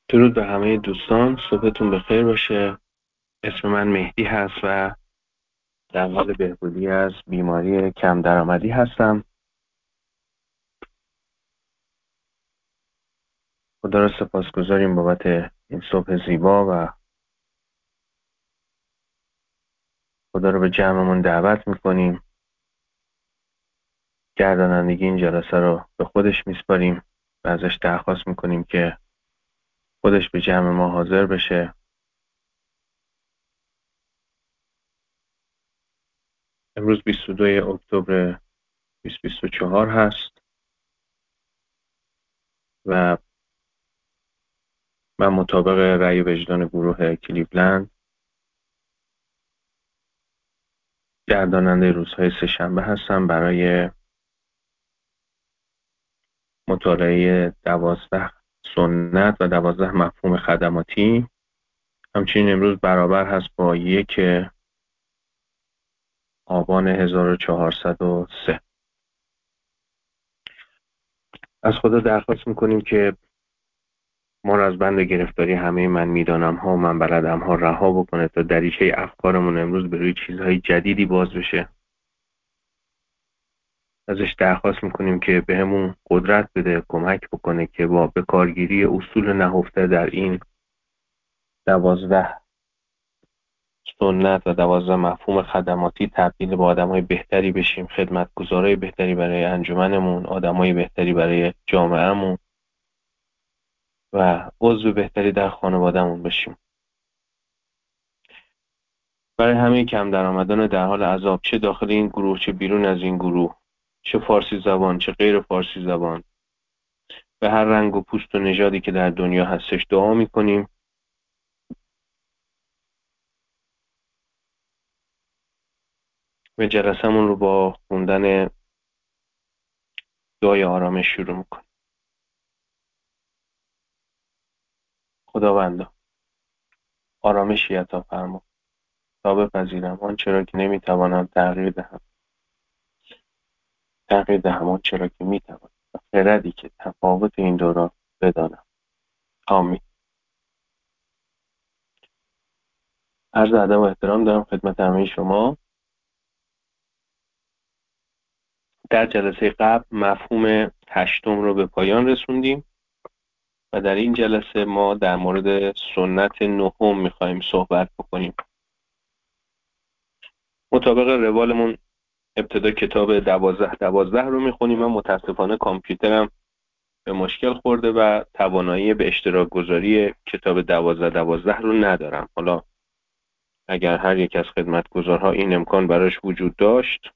درود به همه دوستان، صبحتون بخیر باشه. اسم من مهدی هست و در حال بهبودی از بیماری کم درآمدی هستم. خدا را سپاسگزاریم بابت این صبح زیبا و خدا رو به جمعمون دعوت میکنیم. گردانندگی این جلسه رو به خودش میسپاریم و ازش درخواست میکنیم که خودش به جمع ما حاضر بشه. امروز 22 اکتبر 2024 هست و من مطابق رأی وجدان گروه کلیولند گرداننده روزهای سه‌شنبه هستم برای مطالعه 12 سنت و 12 مفهوم خدماتی. همچنین امروز برابر هست با 1 آبان 1403. از خدا درخواست میکنیم که ما را از بند گرفتاری همه من میدانم ها و من بلدم ها رها بکنه تا دریچه افکارمون امروز به روی چیزهای جدیدی باز بشه. ازش درخواست میکنیم که بهمون قدرت بده، کمک بکنه که با به کارگیری اصول نهفته در این 12 سنت و 12 مفهوم خدماتی تبدیل به آدمای بهتری بشیم، خدمتگزارای بهتری برای انجمنمون، آدمای بهتری برای جامعهمون و عضو بهتری در خانوادهمون بشیم. برای همه کم درآمدان در حال عذاب، چه داخل این گروه چه بیرون از این گروه، چه فارسی زبان چه غیر فارسی زبان، به هر رنگ و پوست و نژادی که در دنیا هستش دعا میکنیم. و جلسمون رو با خوندن دعای آرامش شروع میکنیم. خداوندا، آرامشی عطا فرما تا بپذیرم آنچه را که نمیتوانم تغییر دهم آنچه را که میتوانم و خردی که تفاوت این دو را بدانم. آمین. عرض ادب و احترام دارم خدمت همه شما. در جلسه قبل مفهوم 8 رو به پایان رسوندیم و در این جلسه ما در مورد سنت 9 میخوایم صحبت بکنیم. مطابق روالمون ابتدا کتاب 12 رو میخونیم. من متاسفانه کامپیوترم به مشکل خورده و توانایی به اشتراک گذاری کتاب 12 رو ندارم. حالا اگر هر یک از خدمتگزارها این امکان براش وجود داشت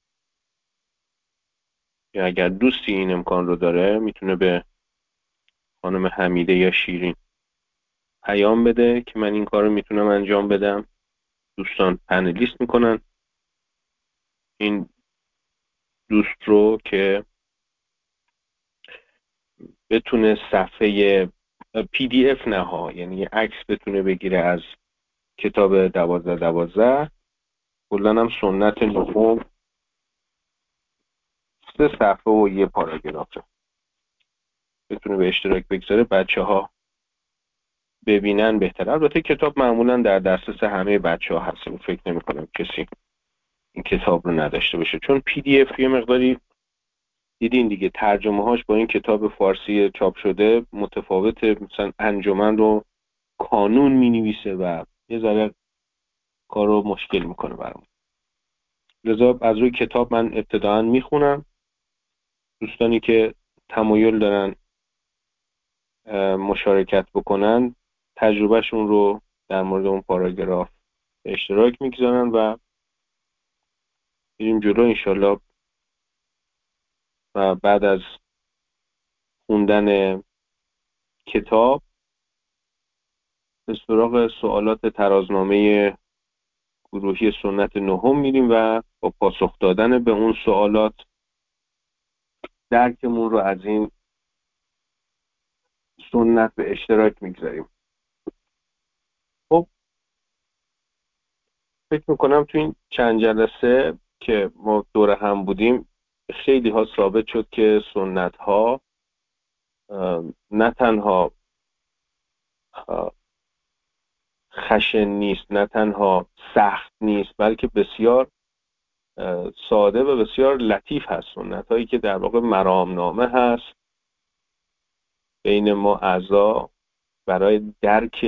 یا اگر دوستی این امکان رو داره میتونه به خانم حمیده یا شیرین پیام بده که من این کار رو میتونم انجام بدم. دوستان پنلیست میکنن این دوست رو که بتونه صفحه PDF نه ها، یعنی عکس بتونه بگیره از کتاب 12 کلن هم سنت 9 3 صفحه و یه پاراگراف بتونه به اشتراک بگذاره، بچه ها ببینن بهتره. البته کتاب معمولا در دسترس همه بچه ها هست، فکر نمی کنم کسی این کتاب رو نداشته باشه، چون PDF یه مقداری دیدین دیگه ترجمه هاش با این کتاب فارسی چاپ شده متفاوته. مثلا انجمن رو کانون می نویسه و یه ذره کار رو مشکل میکنه برام. لذا از روی کتاب من ابتداعا میخونم. دوستانی که تمایل دارن مشارکت بکنن تجربهشون رو در مورد اون پاراگراف به اشتراک میگذارن و بریم جلو انشالله. و بعد از خوندن کتاب به سراغ سوالات ترازنامه گروهی سنت 9 میریم و با پاسخ دادن به اون سوالات درکمون رو از این سنت به اشتراک میگذاریم. خب فکر میکنم تو این چند جلسه که ما دور هم بودیم خیلی ها ثابت شد که سنت ها نه تنها خشن نیست، نه تنها سخت نیست، بلکه بسیار ساده و بسیار لطیف هست. سنت هایی که در واقع مرامنامه هست بین ما اعضا برای درک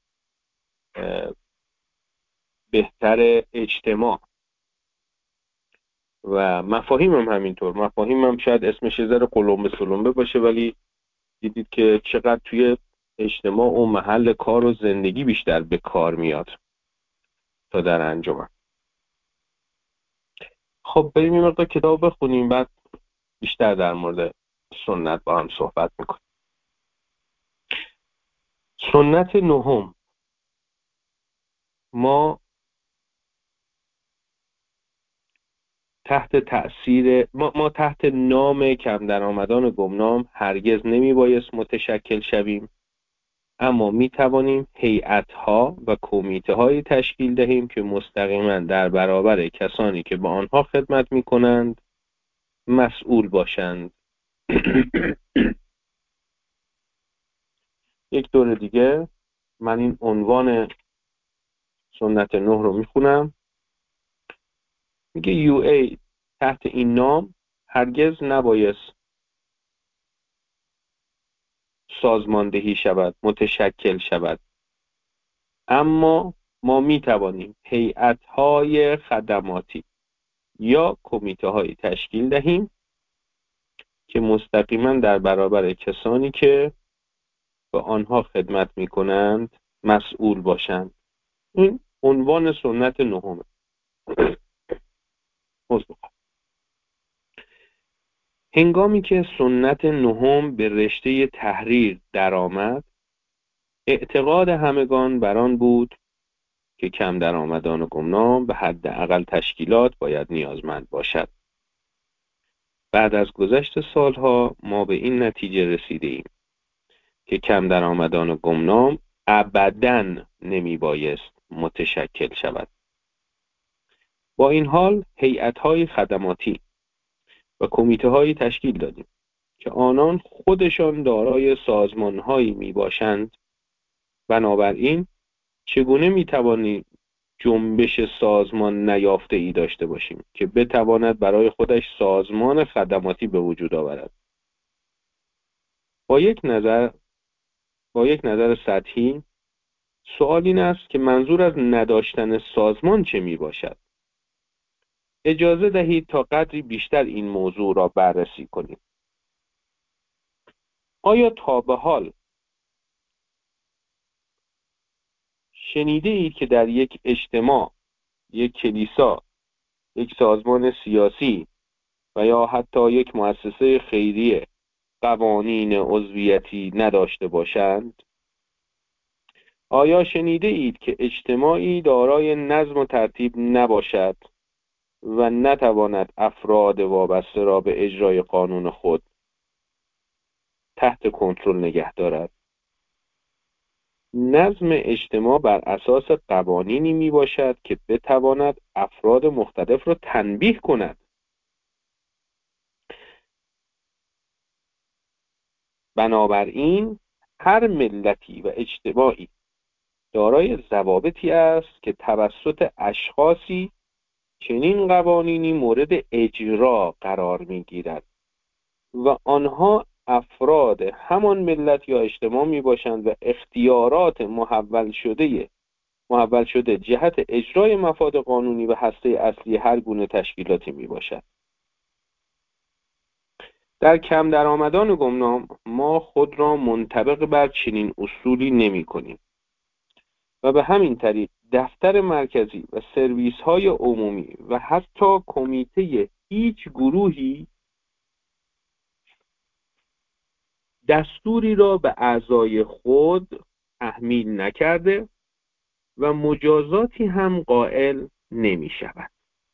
بهتر اجتماع. و مفاهیم هم همینطور. مفاهیم هم شاید اسمش یه ذره قلمبه سلمبه باشه، ولی دیدید که چقدر توی اجتماع و محل کار و زندگی بیشتر به کار میاد تا در انجمن. خب بریم یه مقدار کتاب بخونیم، بعد بیشتر در مورد سنت با هم صحبت میکنیم. سنت نهم. ما تحت تأثیر ما تحت نام کم درآمدان گمنام هرگز نمی بایست متشکل شویم، اما می توانیم هیئت‌ها و کمیته‌هایی تشکیل دهیم که مستقیما در برابر کسانی که با آنها خدمت می کنند مسئول باشند. یک دور دیگه من این عنوان سنت 9 رو میخونم. میگه UA تحت این نام هرگز نبایست سازماندهی شود، متشکل شود، اما ما میتوانیم هیئت‌های خدماتی یا کمیته‌هایی تشکیل دهیم که مستقیما در برابر کسانی که به آنها خدمت میکنند مسئول باشند. این عنوان سنت نهمه. هنگامی که سنت نهم به رشته تحریر درآمد، اعتقاد همگان بر آن بود که کم درآمدان و گمنام به حداقل تشکیلات باید نیازمند باشد. بعد از گذشت سالها ما به این نتیجه رسیده ایم که کم درآمدان و گمنام ابداً نمی بایست متشکل شود. با این حال هیئت‌های خدماتی و کمیته‌هایی تشکیل دادیم که آنان خودشان دارای سازمان‌هایی میباشند. بنابراین چگونه میتوانیم جنبش سازمان نیافته ای داشته باشیم که بتواند برای خودش سازمان خدماتی به وجود آورد؟ با یک نظر سطحی سوال این است که منظور از نداشتن سازمان چه میباشد؟ اجازه دهید تا قدری بیشتر این موضوع را بررسی کنیم. آیا تا به حال شنیده اید که در یک اجتماع، یک کلیسا، یک سازمان سیاسی و یا حتی یک مؤسسه خیریه قوانین عضویتی نداشته باشند؟ آیا شنیده اید که اجتماعی دارای نظم و ترتیب نباشد و نتواند افراد وابسته را به اجرای قانون خود تحت کنترل نگه دارد؟ نظم اجتماع بر اساس قوانینی می باشد که بتواند افراد مختلف را تنبیه کند. بنابراین هر ملتی و اجتماعی دارای ضوابطی است که توسط اشخاصی چنین قوانینی مورد اجرا قرار می گیرد و آنها افراد همان ملت یا اجتماع می باشند و اختیارات محول شده جهت اجرای مفاد قانونی و هسته اصلی هر گونه تشکیلاتی می باشد. در کم درآمدان و گمنام ما خود را منطبق بر چنین اصولی نمی کنیم و به همین طریق دفتر مرکزی و سرویس های عمومی و حتی کمیته هیچ گروهی دستوری را به اعضای خود تحمیل نکرده و مجازاتی هم قائل نمی شود.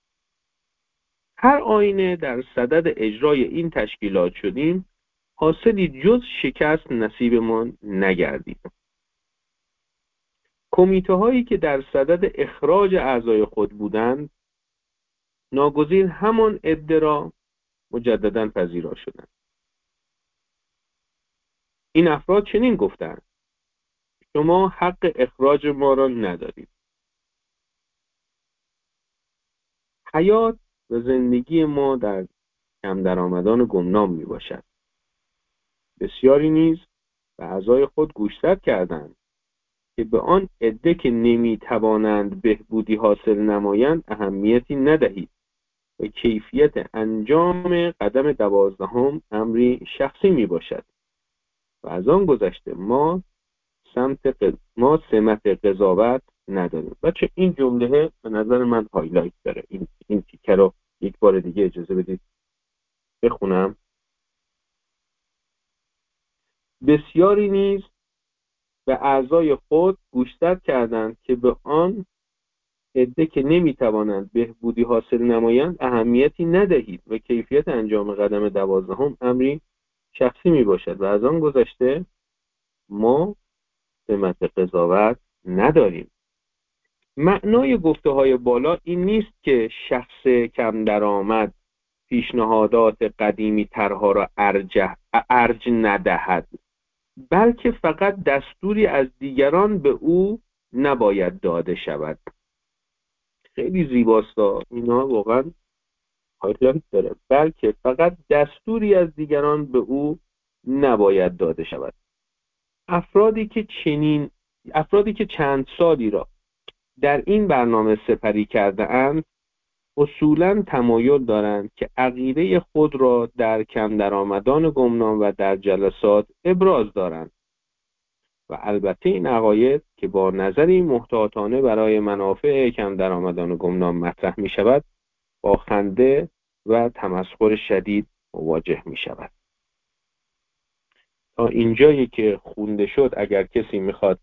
هر آینه در صدد اجرای این تشکیلات شدیم، حاصلی جز شکست نصیبمان نگردید. کمیته هایی که در صدد اخراج اعضای خود بودند، ناگزیر همان عده را مجددا پذیرا شدند. این افراد چنین گفتند: شما حق اخراج ما را ندارید. حیات و زندگی ما در کم درآمدان گمنام می باشد. بسیاری نیز به اعضای خود گوشزد کردند که به آن عده که نمی توانند بهبودی حاصل نمایند اهمیتی ندهید و کیفیت انجام قدم 12 امری شخصی می باشد و از آن گذشته ما سمت قضاوت نداریم. بچه این جمله به نظر من هایلایت داره. این تیکه رو یک بار دیگه اجازه بدید بخونم. بسیاری نیز به اعضای خود گوشزد کردند که به آن عده که نمیتوانند بهبودی حاصل نمایند اهمیتی ندهید و کیفیت انجام قدم 12 امری شخصی می باشد و از آن گذشته ما سمت قضاوت نداریم. معنای گفته های بالا این نیست که شخص کم درآمد پیشنهادات قدیمی ترها را ارج ندهد، بلکه فقط دستوری از دیگران به او نباید داده شود. خیلی زیباستا، اینا واقعا هایلایت داره. بلکه فقط دستوری از دیگران به او نباید داده شود. افرادی که چند سالی را در این برنامه سپری کرده اند اصولاً تمایل دارند که عقیده خود را در کم درآمدان گمنام و در جلسات ابراز دارند و البته این عقاید که با نظری محتاطانه برای منافع کم درآمدان گمنام مطرح می شود با خنده و تمسخر شدید مواجه می شود. تا اینجایی که خونده شد اگر کسی میخواد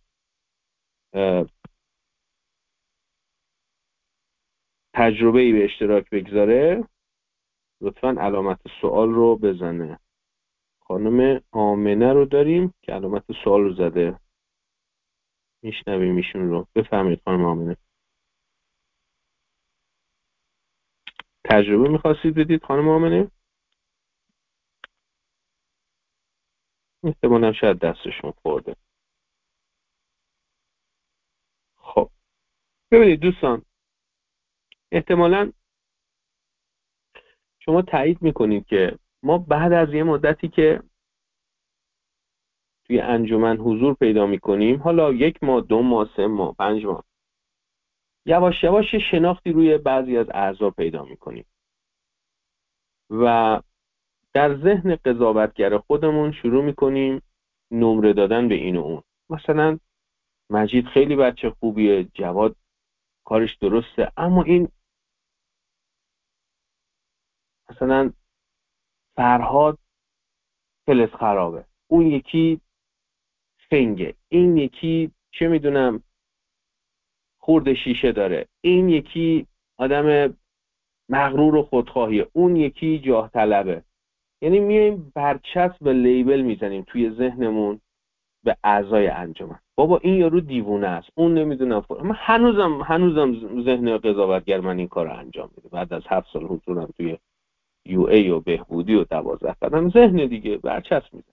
تجربه‌ای به اشتراک بگذاره لطفاً علامت سوال رو بزنه. خانم آمنه رو داریم که علامت سوال رو زده. میشنویم ایشون رو. بفرمایید خانم آمنه. تجربه میخواستید بدید خانم آمنه؟ احتمالاً شاید دستشون خورده. خب ببینید دوستان، احتمالاً شما تایید میکنید که ما بعد از یه مدتی که توی انجمن حضور پیدا میکنیم، حالا 1 ماه 2 ماه 3 ماه 5 ماه، یواش یواش شناختی روی بعضی از اعضا پیدا میکنیم و در ذهن قضاوتگر خودمون شروع میکنیم نمره دادن به این و اون. مثلا مجید خیلی بچه خوبیه، جواد کارش درسته، اما این مثلا فرهاد فلز خرابه، اون یکی خنگه، این یکی چه میدونم خورد شیشه داره، این یکی آدم مغرور و خودخواهیه، اون یکی جاه طلبه. یعنی میایم برچسب و لیبل میزنیم توی ذهنمون به اعضای انجمن. بابا این یارو دیوونه است، اون نمیدونم من هنوزم ذهن قضاوتگر من این کار رو انجام میده. بعد از 7 سال حضورم توی یو ای و بهبودی و 12 قدم ذهن دیگه برچسب میده.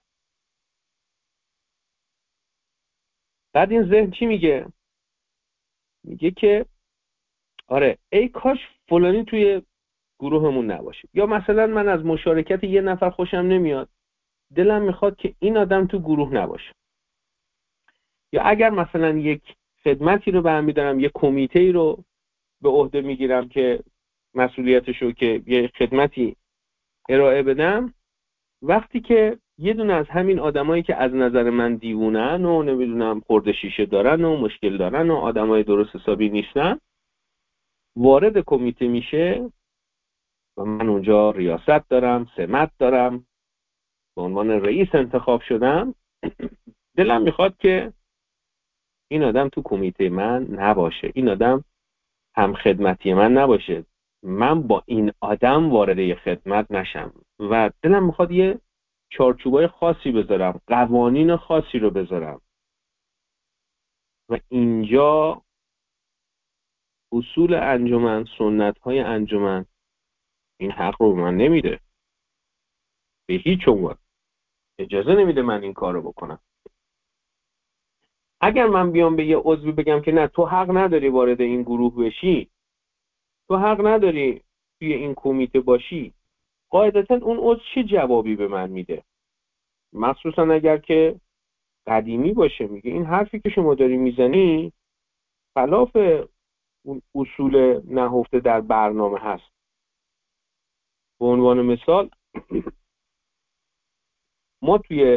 بعد این ذهن چی میگه؟ میگه که آره ای کاش فلانی توی گروهمون نباشه، یا مثلا من از مشارکت یه نفر خوشم نمیاد، دلم میخواد که این آدم تو گروه نباشه. یا اگر مثلا یک خدمتی رو برمی‌دارم، یک کمیته‌ای رو به عهده میگیرم که مسئولیتشو که یه خدمتی ارائه بدم، وقتی که یه دونه از همین آدمایی که از نظر من دیوونن و نمیدونم خورده شیشه دارن و مشکل دارن و آدمای درست حسابی نیستن وارد کمیته میشه و من اونجا ریاست دارم، سمت دارم، به عنوان رئیس انتخاب شدم، دلم میخواد که این آدم تو کمیته من نباشه، این آدم هم خدمتی من نباشه، من با این آدم وارد یه خدمت نشم و دلم میخواد یه چارچوبای خاصی بذارم، قوانین خاصی رو بذارم و اینجا اصول انجمن، سنت های انجمن این حق رو من نمیده، به هیچ عنوان اجازه نمیده من این کار رو بکنم. اگر من بیام به یه عضوی بگم که نه تو حق نداری وارد این گروه بشی، تو حق نداری توی این کمیته باشی، قاعدتا اون عضو چه جوابی به من میده؟ مخصوصا اگر که قدیمی باشه، میگه این حرفی که شما داری میزنی خلاف اون اصول نهفته در برنامه هست. به عنوان مثال ما توی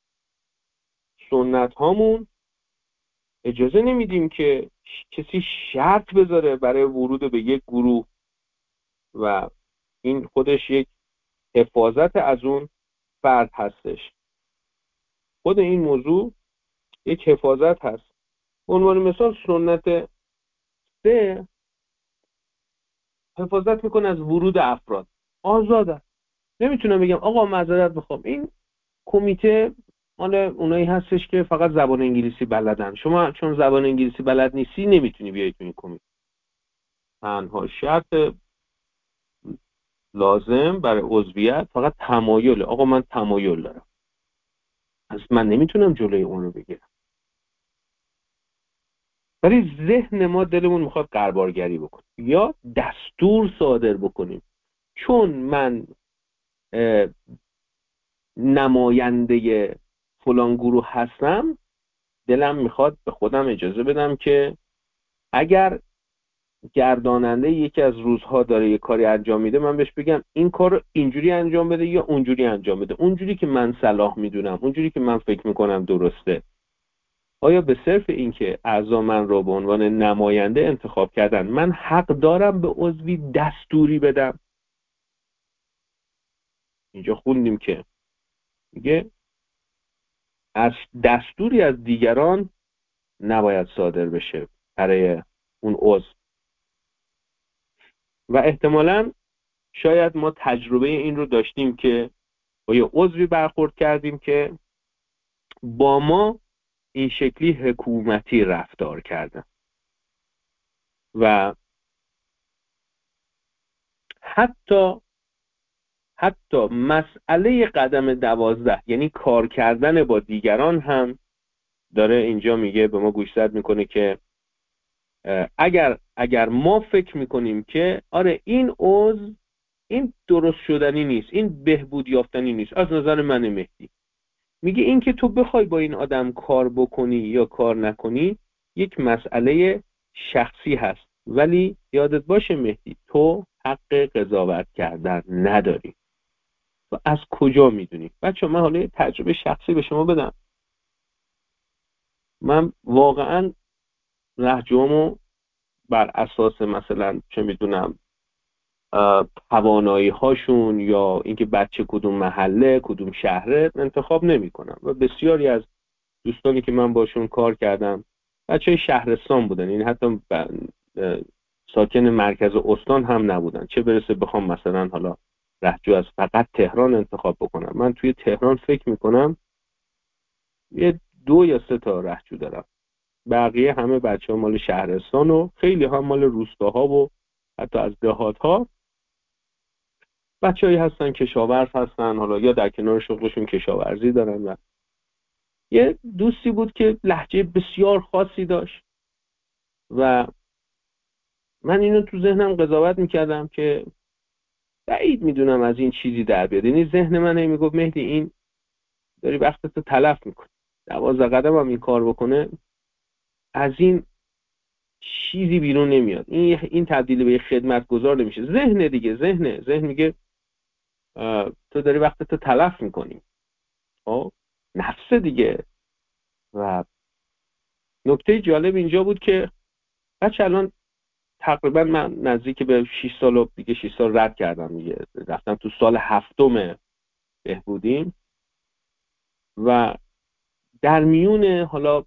سنت هامون اجازه نمیدیم که کسی شرط بذاره برای ورود به یک گروه و این خودش یک حفاظت از اون فرد هستش. خود این موضوع یک حفاظت هست. به عنوان مثال سنت 3 حفاظت میکنه از ورود افراد، آزاده. نمیتونم بگم آقا معذرت میخوام این کمیته مال اونایی هستش که فقط زبان انگلیسی بلدن، شما چون زبان انگلیسی بلد نیستی نمیتونی بیای تو این کمیته. تنها شرط لازم برای عضویت فقط تمایل. آقا من تمایل دارم، پس من نمیتونم جلوی اون رو بگیرم. ولی ذهن ما دلمون میخواد قربالگری بکنیم یا دستور صادر بکنیم. چون من نماینده فلان گروه هستم، دلم میخواد به خودم اجازه بدم که اگر گرداننده یکی از روزها داره یه کاری انجام میده، من بهش بگم این کار رو اینجوری انجام بده یا اونجوری انجام بده، اونجوری که من صلاح میدونم، اونجوری که من فکر میکنم درسته. آیا به صرف این که اعضا من رو به عنوان نماینده انتخاب کردن، من حق دارم به عضوی دستوری بدم؟ اینجا خوندیم که میگه از دستوری از دیگران نباید صادر بشه برای اون عضو. و احتمالاً شاید ما تجربه این رو داشتیم که با یه عضوی برخورد کردیم که با ما این شکلی حکومتی رفتار کردن و حتی مسئله قدم 12 یعنی کار کردن با دیگران هم داره اینجا میگه، به ما گوشزد میکنه که اگر ما فکر میکنیم که آره این عضو این درست شدنی نیست، این بهبود یافتنی نیست از نظر من مهدی، میگه این که تو بخوای با این آدم کار بکنی یا کار نکنی یک مسئله شخصی هست، ولی یادت باشه مهدی تو حق قضاوت کردن نداری. و از کجا میدونی؟ بچه من حالا تجربه شخصی به شما بدم. من واقعا لهجه‌مو بر اساس مثلا چه میدونم توانایی هاشون یا اینکه بچه کدوم محله کدوم شهره انتخاب نمی کنم. و بسیاری از دوستانی که من باشون کار کردم بچه شهرستان بودن، یعنی حتی ساکن مرکز استان هم نبودن، چه برسه بخوام مثلا حالا لهجو از فقط تهران انتخاب بکنم. من توی تهران فکر میکنم یه 2 یا 3 تا لهجو دارم، بقیه همه بچه ها مال شهرستان و خیلی هم مال روستاها و حتی از دهات ها بچه‌ای هستن کشاورز هستن، حالا یا در کنار شغلشون کشاورزی دارن. و یه دوستی بود که لهجه بسیار خاصی داشت و من اینو تو ذهنم قضاوت میکردم که بعید میدونم از این چیزی در بیاد. یعنی ذهن من میگفت مهدی این داری وقتتو تلف میکنی، 12 قدم هم این کار بکنه از این چیزی بیرون نمیاد، این تبدیل به خدمتگزار نمیشه. ذهن دیگه، ذهن میگه تو داری وقتتو تلف میکنی. نفس دیگه. و نکته جالب اینجا بود که بچه الان تقریبا من نزدیک به 6 سال و دیگه 6 سال رد کردم دیگه، رفتم تو سال 7م بهبودیم و در میون حالا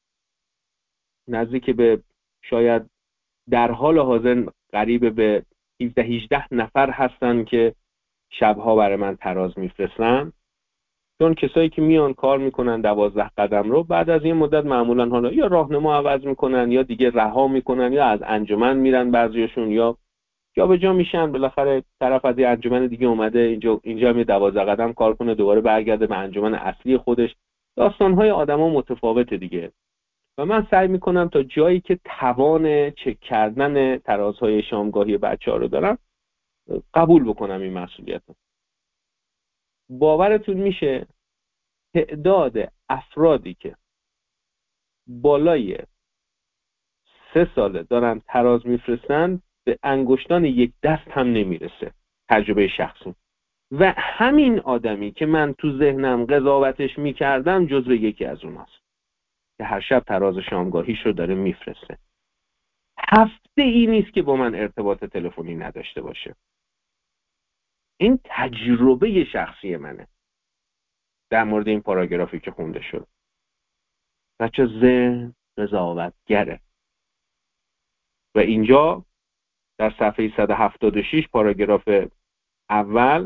نزدیک به شاید در حال حاضر قریب به 17-18 نفر هستن که شبها برای من تراز میفرستن، چون کسایی که میان کار میکنن 12 قدم رو بعد از این مدت معمولا حالا یا راهنما عوض میکنن یا دیگه رها میکنن یا از انجمن میرن بعضیاشون یا به جا میشن، بالاخره طرف از یه انجمن دیگه اومده اینجا می 12 قدم کار کنه دوباره برگرده به انجمن اصلی خودش. داستانهای آدما متفاوته دیگه. و من سعی میکنم تا جایی که توان چک کردن ترازهای شامگاهی بچه‌ها رو دارم قبول بکنم این مسئولیت رو. باورتون میشه تعداد افرادی که بالای 3 ساله دارن تراز میفرستن به انگشتان یک دست هم نمیرسه، تجربه شخصی. و همین آدمی که من تو ذهنم قضاوتش میکردم جزو یکی از اوناست که هر شب تراز شامگاهیش رو داره میفرسته. هفته ای نیست که با من ارتباط تلفنی نداشته باشه. این تجربه شخصی منه در مورد این پاراگرافی که خونده شد. بچه ذهن قضاوتگره و اینجا در صفحه 176 پاراگراف اول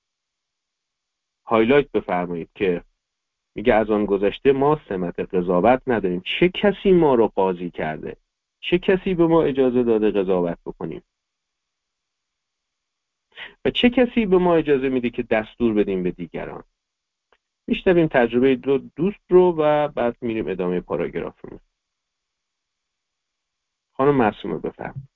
هایلایت بفرمایید که میگه از آن گذشته ما سمت قضاوت نداریم. چه کسی ما رو قاضی کرده؟ چه کسی به ما اجازه داده قضاوت بکنیم؟ و چه کسی به ما اجازه میده که دستور بدیم به دیگران؟ میشنویم تجربه دو دوست رو و بعد میریم ادامه پاراگراف رو. خانم معصومه بفرمایید.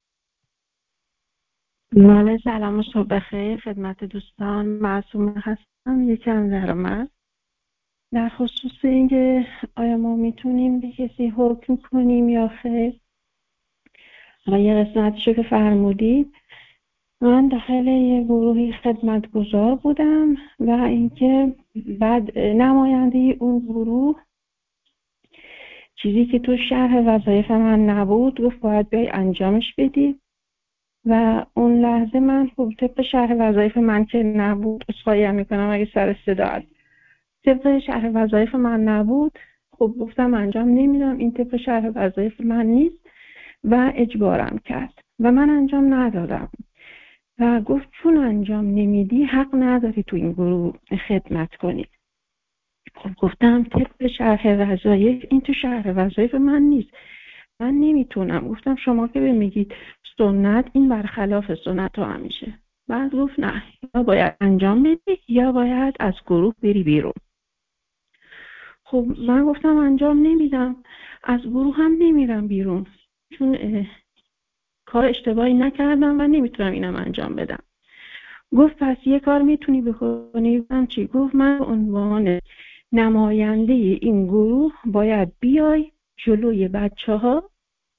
بله، سلام و صبح بخیر خدمت دوستان. معصومه هستم، یکم درآمد در خصوص اینکه آیا ما میتونیم به کسی حکم کنیم یا خیر. یه قسمتشو که فرمودید، من داخل یه گروهی خدمتگزار بودم و اینکه بعد نماینده اون گروه چیزی که تو شرح وظایف من نبود گفت باید بیای انجامش بدی و اون لحظه من خب طبق شرح وظایف من که نبود، عذرخواهی میکنم اگه سر صدا طبق شرح وظایف من نبود، خب گفتم انجام نمیدم، این طبق شرح وظایف من نیست و اجبارم کرد و من انجام ندادم و گفت چون انجام نمیدی حق نداری تو این گروه خدمت کنی. خب گفتم طبق شرح وظایف، این تو شرح وظایف من نیست، من نمیتونم. گفتم شما که میگید سنت، این برخلاف سنت ها همیشه. بعد گفت نه، یا باید انجام بدی یا باید از گروه بری بیرون. خب من گفتم انجام نمیدم، از گروه هم نمیرم بیرون چون کار اشتباهی نکردم و نمیتونم اینم انجام بدم. گفت پس یه کار میتونی بکنی. من چی؟ گفت من به عنوان نماینده این گروه باید بیای جلوی بچه‌ها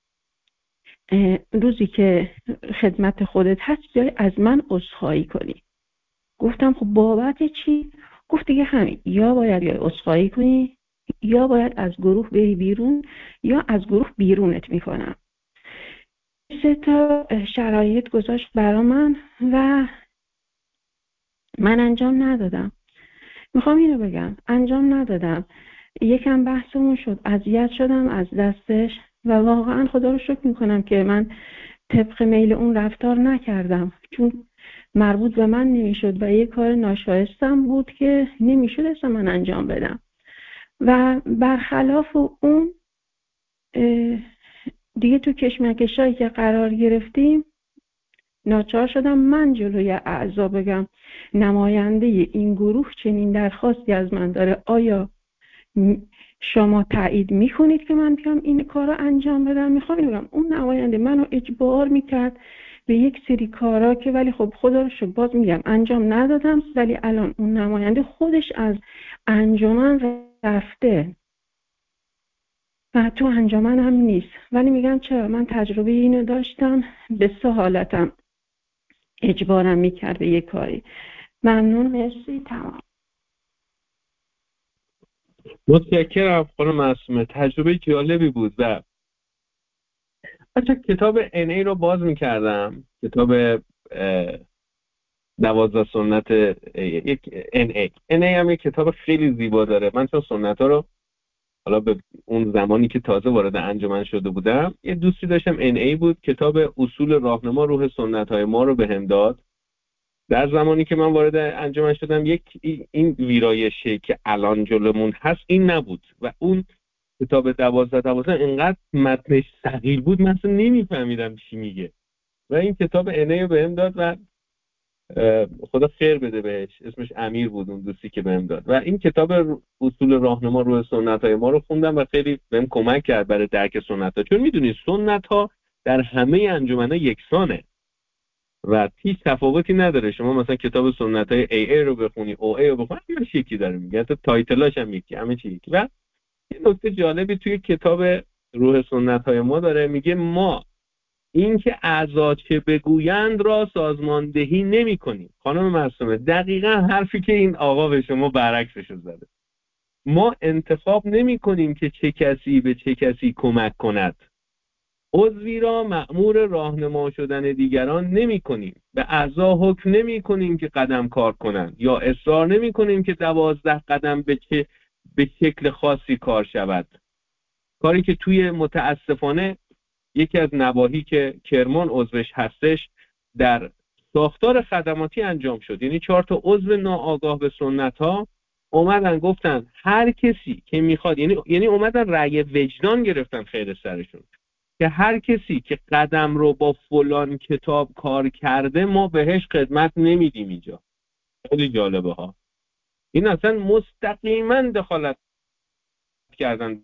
روزی که خدمت خودت هست بیای از من عذرخواهی کنی. گفتم خب بابت چی؟ گفت دیگه همین، یا باید بیای عذرخواهی کنی یا باید از گروه بری بیرون یا از گروه بیرونت میکنم. 3 تا شرایط گذاشت برا من و من انجام ندادم. میخوام اینو بگم، انجام ندادم. یکم بحثمون شد، اذیت شدم از دستش و واقعا خدا رو شکر میکنم که من طبق میل اون رفتار نکردم، چون مربوط به من نمیشد و یه کار ناشایستم بود که نمیشد اصلا من انجام بدم. و برخلاف اون دیگه تو کشمکشایی که قرار گرفتیم ناچار شدم من جلوی اعضا بگم نماینده این گروه چنین درخواستی از من داره، آیا شما تایید میکنید که من بیام این کار رو انجام بدم؟ میخوام بگم اون نماینده منو اجبار میکرد به یک سری کارا که ولی خب خدا رو شکر باز میگم انجام ندادم، ولی الان اون نماینده خودش از انجمن رفته و تو انجمن هم نیست. ولی میگم چرا؟ من تجربه اینو داشتم، به 3 حالتم اجبارم میکرد به یک کاری. ممنون، مرسی، تمام. متشکرم خانم معصومه، تجربه جالبی بود. و بچه کتاب NA رو باز میکردم، کتاب 12 سنت یک NA هم یک کتاب خیلی زیبا داره. من چون سنت ها رو حالا به اون زمانی که تازه وارد انجمن شده بودم، یه دوستی داشتم NA بود، کتاب اصول راهنما روح سنت های ما رو بهم داد. در زمانی که من وارد انجمن شدم این ویرایشی که الان جلومون هست این نبود و اون کتاب 12 اینقدر متنش ثقیل بود من اصلا نمیفهمیدم چی میگه و این کتاب NA رو بهم داد و خدا خیر بده بهش، اسمش امیر بود اون دوستی که بهم داد. و این کتاب اصول راهنما روی سنت‌های ما رو خوندم و خیلی بهم کمک کرد برای درک سنت‌ها. چون میدونید سنت‌ها در همه انجمن‌ها یکسانه و هیچ تفاوتی نداره. شما مثلا کتاب سنت‌های AA رو بخونی، OA رو بخونی، همش یکی داره میگه، حتی تایتلاش هم یکی، همه چی یکی. و یه نکته جالبی توی کتاب روح سنت‌های ما داره، میگه ما اینکه اعضا چه بگویند را سازماندهی نمی‌کنیم. خانم معصومه دقیقاً حرفی که این آقا به شما برعکسش زده. ما انتخاب نمی‌کنیم که چه کسی به چه کسی کمک کند. عضوی را مأمور راهنما شدن دیگران نمی‌کنیم. به اعضا حکم نمی‌کنیم که قدم کار کنند یا اصرار نمی‌کنیم که 12 قدم به شکل خاصی کار شود. کاری که توی متاسفانه یکی از نواحی که کرمان عضوش هستش در ساختار خدماتی انجام شد. یعنی 4 تا عضو ناآگاه به سنت ها اومدن گفتن هر کسی که میخواد، یعنی اومدن رأی وجدان گرفتن خیر سرشون که هر کسی که قدم رو با فلان کتاب کار کرده ما بهش خدمت نمیدیم اینجا. خیلی جالبه ها. این اصلا مستقیما دخالت کردن.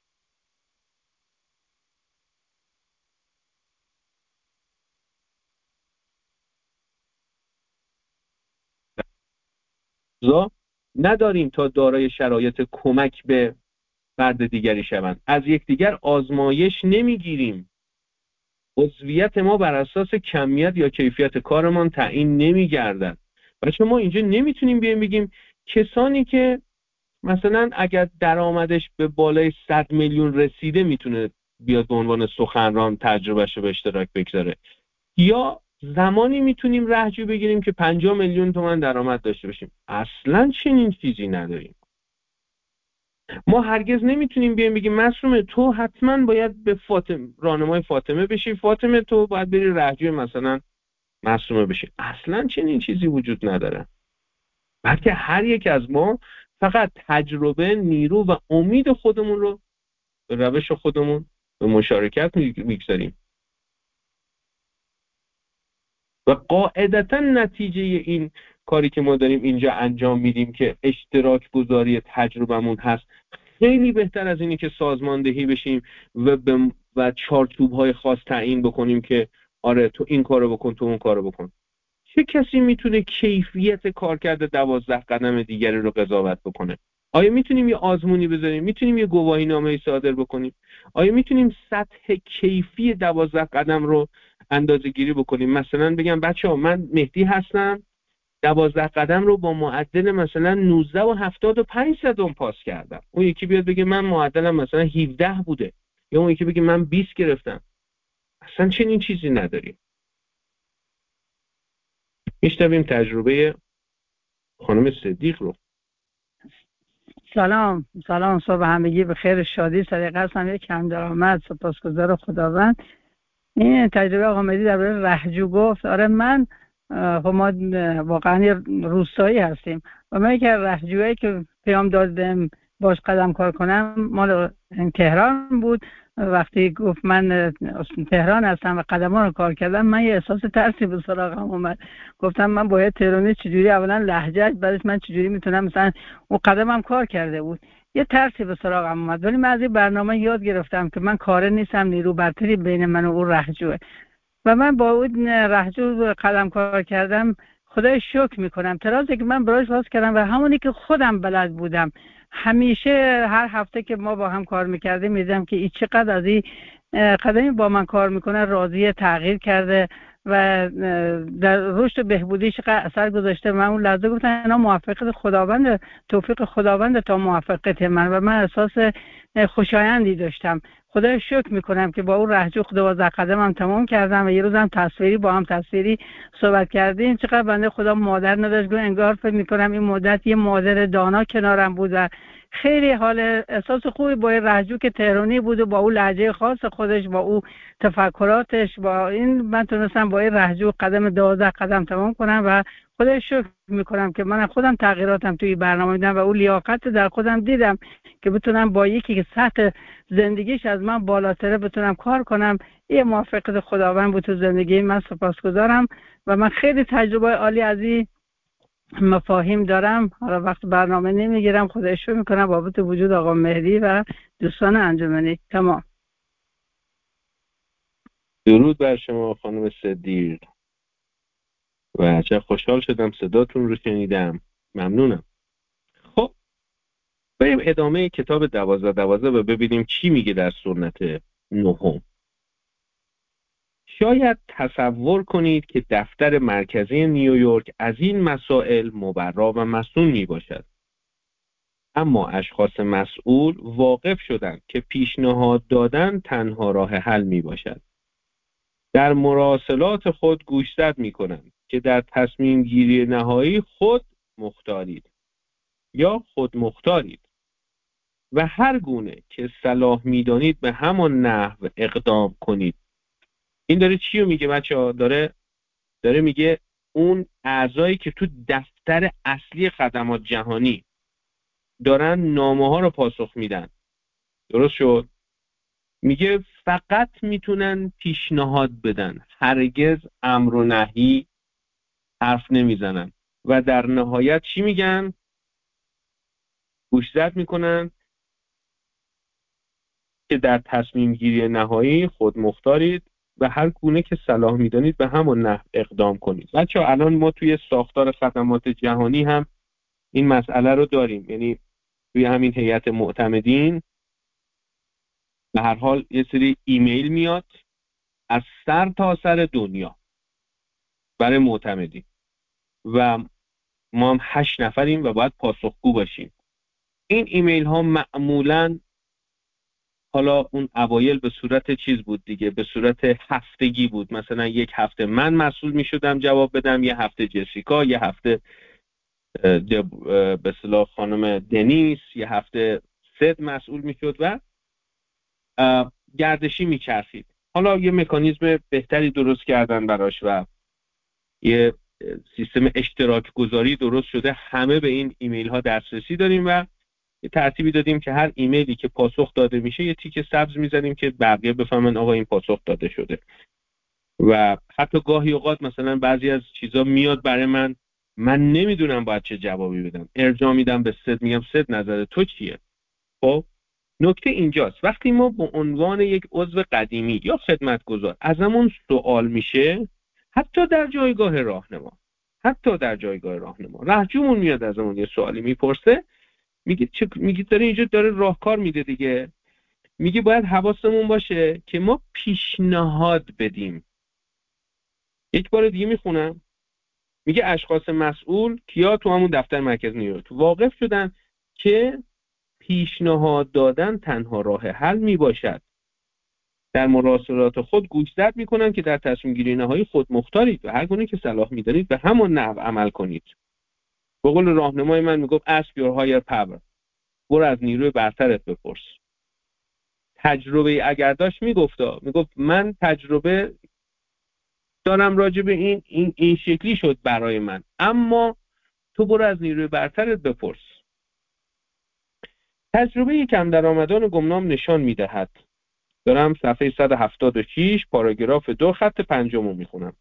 نداریم تا دارای شرایط کمک به فرد دیگری شوند. از یکدیگر آزمایش نمیگیریم. عضویت ما بر اساس کمیت یا کیفیت کارمان تعیین نمیگردد. بچه ما اینجا نمیتونیم بیایم بگیم کسانی که مثلا اگر درآمدش به بالای 100 میلیون رسیده میتونه بیاد به عنوان سخنران تجربهشو به اشتراک بگذاره، یا زمانی میتونیم رهجو بگیریم که 50 میلیون تومان درآمد داشته باشیم. اصلا چنین چیزی نداریم. ما هرگز نمیتونیم بیایم بگیم معصومه تو حتما باید به راهنمای فاطمه بشی، فاطمه تو باید بری رهجوی مثلا معصومه بشی. اصلا چنین چیزی وجود نداره. بلکه هر یک از ما فقط تجربه، نیرو و امید خودمون رو به روش خودمون به مشارکت میگذاریم و قاعدتا نتیجه این کاری که ما داریم اینجا انجام میدیم که اشتراک گذاری تجربمون هست خیلی بهتر از اینی که سازماندهی بشیم و چارچوب‌های خاص تعیین بکنیم که آره تو این کارو بکن، تو اون کارو بکن. چه کسی میتونه کیفیت کارکرد 12 قدم دیگری رو قضاوت بکنه؟ آیا میتونیم یه آزمونی بذاریم؟ میتونیم یه گواهینامه صادر بکنیم؟ آیا میتونیم سطح کیفی 12 قدم رو اندازه‌گیری بکنیم؟ مثلا بگم بچه‌ها من مهدی هستم، 12 قدم رو با معدل مثلا 19 و 75 صدم پاس کردم. اون یکی بیاد بگه من معدلم مثلا 17 بوده، یا اون یکی بگه من 20 گرفتم. اصلا چنین چیزی نداریم. میشنویم تجربه خانم صدیق رو. سلام صبح همگی به خیر، شادی، صدیقه هستم، یک کم درآمد، سپاسگزار خداوند. این تجربه آقا مهدی درباره رهجو گفت. آره من ما واقعا روستایی هستیم و من که رهجویی که پیام دادم باش قدم کار کنم مال تهران بود. وقتی گفت من تهران هستم و قدمان رو کار کردم، من یه احساس ترسی به سراغم اومد. گفتم من باید تهرانی چجوری اولا لهجهش، بعدش من چجوری میتونم مثلا اون قدمم کار کرده بود. یه ترسی به سراغم اومد. ولی من از این برنامه یاد گرفتم که من کاره نیستم، نیرو برتری بین من و اون رهجوه و من با اون رهجو قدم کار کردم. خدای شکر میکنم ترازی که من براش باز کردم و همونی که خودم بلد بودم. همیشه هر هفته که ما با هم کار میکردیم میدیدم که این چقدر از این قدمی با من کار میکنه، راضی، تغییر کرده و در رشد بهبودیش اثر گذاشته. من اون لحظه گفتم اینا موفقیت خداوند، توفیق خداوند تا موفقیت من، و من احساس خوشایندی داشتم. خدا شکر میکنم که با اون رهجو 12 قدمم تمام کردم و یه روزم با هم تصویری صحبت کردیم. چقدر بنده خدا مادر نداشت، انگار فکر میکنم این مدت یه مادر دانا کنارم بود و خیلی حال احساس خوبی با رهجو که تهرانی بود و با اون لهجه خاص خودش، با اون تفکراتش، با این من تونستم با این رهجو 12 قدم تمام کنم و خدا شکر میکنم که من خودم تغییراتم توی برنامه میدم و اون لیاقت در خودم دیدم که بتونم با یکی که سطح زندگیش از من بالاتره بتونم کار کنم. یه موفقیت خداوند بود تو زندگی من. سپاسگزارم. و من خیلی تجربه عالی از این مفاهیم دارم. حالا وقت برنامه نمیگیرم، خدا شکر میکنم بابت وجود آقا مهدی و دوستان انجمنی. تمام. درود بر شما خانم صدیق و چه خوشحال شدم صداتون رو شنیدم. ممنونم. خب بریم ادامه کتاب 12 و ببینیم چی میگه در سنت نهم. شاید تصور کنید که دفتر مرکزی نیویورک از این مسائل مبرا و مسئول می باشد. اما اشخاص مسئول واقف شدند که پیشنهاد دادن تنها راه حل می باشد. در مراسلات خود گوشزد می کنند که در تصمیم گیری نهایی خود مختارید یا خود مختارید و هر گونه که صلاح می دانید به همان نحو اقدام کنید. این داره چی رو میگه بچه‌ها؟ داره میگه اون اعضایی که تو دفتر اصلی خدمات جهانی دارن نامه ها رو پاسخ میدن، درست شد؟ میگه فقط میتونن پیشنهاد بدن، هرگز امر و نهی حرف نمیزنن و در نهایت چی میگن؟ گوشزد میکنن که در تصمیم گیری نهایی خود مختارید و هر گونه که صلاح میدانید به همون نحو اقدام کنید. بچه‌ها الان ما توی ساختار خدمات جهانی هم این مسئله رو داریم، یعنی توی همین هیئت معتمدین به هر حال یه سری ایمیل میاد از سر تا سر دنیا برای معتمدین و ما هم 8 نفریم و باید پاسخگو باشیم. این ایمیل ها معمولاً حالا اون اوایل به صورت چیز بود دیگه، به صورت هفتگی بود. مثلا یک هفته من مسئول می شدم جواب بدم، یه هفته جسیکا، یه هفته به اصطلاح خانم دنیس، یه هفته سد مسئول می شد و گردشی می چرخید. حالا یه مکانیزم بهتری درست کردن براش و یه سیستم اشتراک گذاری درست شده، همه به این ایمیل ها دسترسی داریم و یه ترتیبی دادیم که هر ایمیلی که پاسخ داده میشه یه تیک سبز میزنیم که بقیه بفهمن آقا این پاسخ داده شده. و حتی گاهی اوقات مثلا بعضی از چیزا میاد برای من نمیدونم باید چه جوابی بدم، ارجاع میدم به سد، میگم سد نظر تو چیه؟ خب نکته اینجاست، وقتی ما به عنوان یک عضو قدیمی یا خدمتگزار ازمون سوال میشه، حتی در جایگاه راهنما رهجومون میاد ازمون یه سوالی میپرسه، میگه داره اینجا داره راهکار میده دیگه، میگه باید حواسمون باشه که ما پیشنهاد بدیم. یک بار دیگه میخونم، میگه اشخاص مسئول کیا تو همون دفتر مرکز نیویورک واقف شدن که پیشنهاد دادن تنها راه حل میباشد. در مراسلات خود گوشزد میکنن که در تصمیم گیری نهایی خود مختارید و هر گونه که صلاح میدانید به همون نحو عمل کنید. به قول راهنمای من میگفت ask your higher power، برو از نیروی برترت بپرس. تجربه اگر داشت میگفت من تجربه دارم راجع به این شکلی شد برای من، اما تو برو از نیروی برترت بپرس. تجربه کم درآمدان گمنام نشان میدهد، دارم صفحه 176 پاراگراف 2 خط 5 میخونم.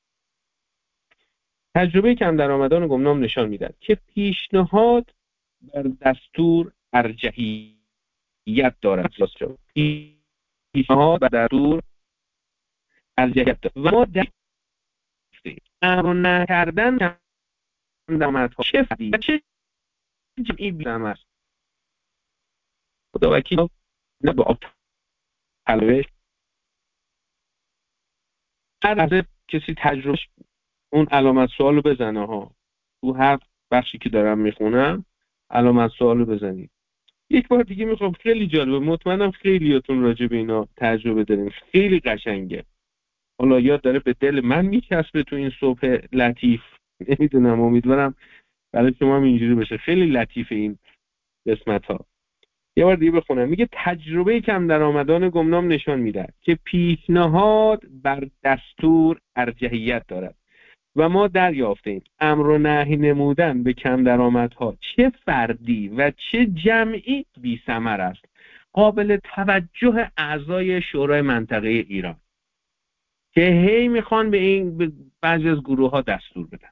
تجربه کم درآمدان گمنام نشان میدهد که پیشنهاد بر دستور ارجحیت دارد. پیشنهاد بر دستور ارجحیت دارد و ما امر نکردن کم درآمدها چه فردی و چه جمعی بیرم است. خدا وکیل نه با آب تلوش هر لحظه کسی تجربه اون علامت سوال رو بزنه ها، تو هر بخشی که دارم میخونم علامت سوال رو بزنید. یک بار دیگه میخوام، خیلی جالبه، مطمئنم خیلیاتون راجع به اینا تجربه دارین، خیلی قشنگه. حالا یاد داره به دل من میچسبه تو این صبح لطیف، نمیدونم، امیدوارم برای شما هم اینجوری بشه. خیلی لطیفه این قسمت ها. یه بار دیگه بخونم، میگه تجربه کم درآمدان گمنام نشان میده که پیشنهاد بر دستور ارجحیت دارد و ما دریافتیم امر و نهی نمودن به کم درآمدها چه فردی و چه جمعی بی ثمر است. قابل توجه اعضای شورای منطقه ایران. که هی میخوان به بعضی از گروه ها دستور بدن.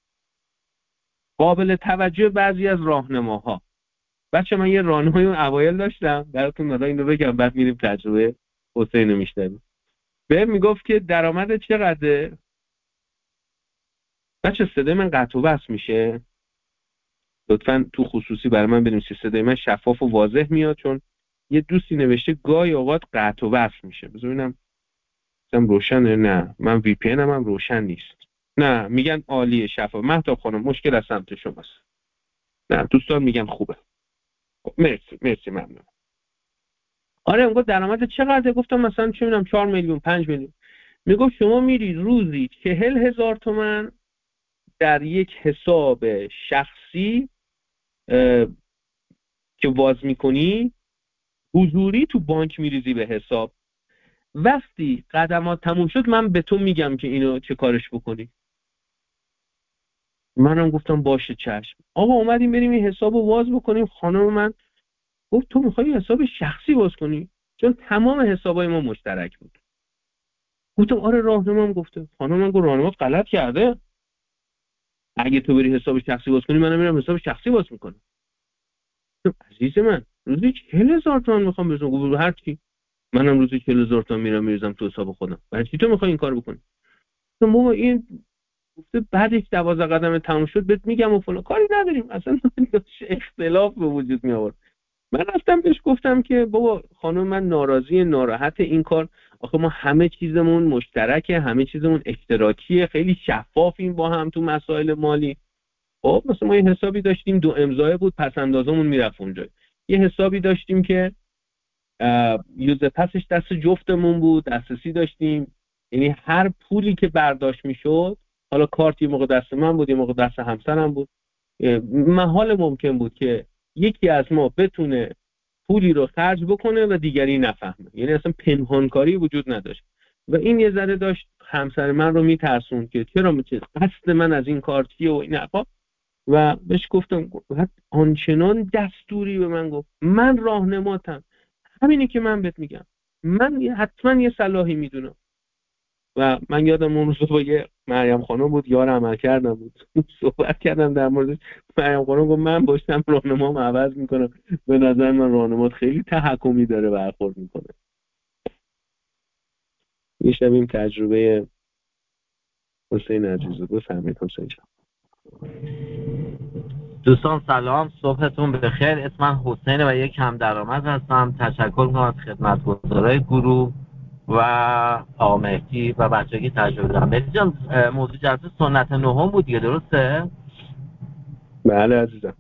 قابل توجه بعضی از راهنماها. بچه من یه راهنمای اون اوایل داشتم براتون حالا اینو بگم، بعد میریم تجربه حسین رو میشنویم. بهم میگفت که درآمد چقدره؟ بچه صدای من قطع و وصل میشه؟ لطفاً تو خصوصی برای من بنویسید صدای من شفاف و واضح میاد، چون یه دوستی نوشته گاهی اوقات قطع و وصل میشه. بذار ببینم روشنه. نه من وی پی ان هم روشن نیست. نه میگن عالیه شفاف. مهتاب خانم مشکل از سمت شماست. نه دوستان میگن خوبه. مرسی ممنون. آره میگه درآمد چقدره؟ گفتم مثلا چه میدونم 4 میلیون 5 میلیون. میگفت شما میری روزی 40,000 تومان در یک حساب شخصی که باز میکنی حضوری تو بانک میریزی به حساب. وقتی خدمات تموم شد من به تو میگم که اینو چه کارش بکنی. منم گفتم باشه چشم. آقا اومدیم بریم این حسابو باز بکنیم. خانم من گفت تو میخوای حساب شخصی باز کنی؟ چون تمام حسابای ما مشترک بود. گفتم آره راهنمام گفته. خانم من گفت راهنمات غلط کرده. اگه تو بری حساب شخصی باز کنی منم میرم حساب شخصی باز میکنم. عزیز من روزی 40,000 تومان میخوام بزنم. گفت هر چی. منم روزی 40,000 تومان میریزم تو حساب خودم. برای چی تو میخوای این کارو بکنی؟ گفتم بابا این گفته بعدش 12 قدم تموم شد بهت میگم و فلان. کاری نداریم اصلا. اختلاف به وجود می آورد. من رفتم بهش گفتم که بابا خانم من ناراحت این کار. آخه ما همه چیزمون مشترکه، همه چیزمون اشتراکیه، خیلی شفافیم با هم تو مسائل مالی. خب مثلا ما یه حسابی داشتیم 2 امضایه بود، پس اندازمون میرفت اونجا. یه حسابی داشتیم که یوزر پسش دست جفتمون بود، دسترسی داشتیم. یعنی هر پولی که برداشت میشد، حالا کارت یه موقع دست من بود یه موقع دست همسرم بود، محال ممکن بود که یکی از ما بتونه پولی رو خرج بکنه و دیگری نفهمه. یعنی اصلا پنهانکاری وجود نداشت و این یه ذره داشت همسر من رو میترسون که چرا قصد من از این کار چیه و این حرفا. و بهش گفتم آنچنان دستوری به من گفت من راهنماتم، همینی که من بهت میگم، من حتما یه صلاحی میدونم. و من یادم اون روز با یه مریم خانم بود، یار عمل کردم بود، صحبت کردم در موردش. مریم خانم گفت من باشم راهنمام عوض میکنم. به نظر من راهنمات خیلی تحکمی داره برخورد میکنه. میشنویم تجربه حسین عزیزو. بفرمایید حسین جان. دوستان سلام، صبحتون بخیر. اسم من حسین و یک کم درآمد هستم. تشکر میکنم از خدمتگزارای گروه و آقا مهدی و بچه‌ای که تجربه دارم. مهدی جان موضوع جلسه سنت نهم بود دیگه، درسته؟ بله عزیزم.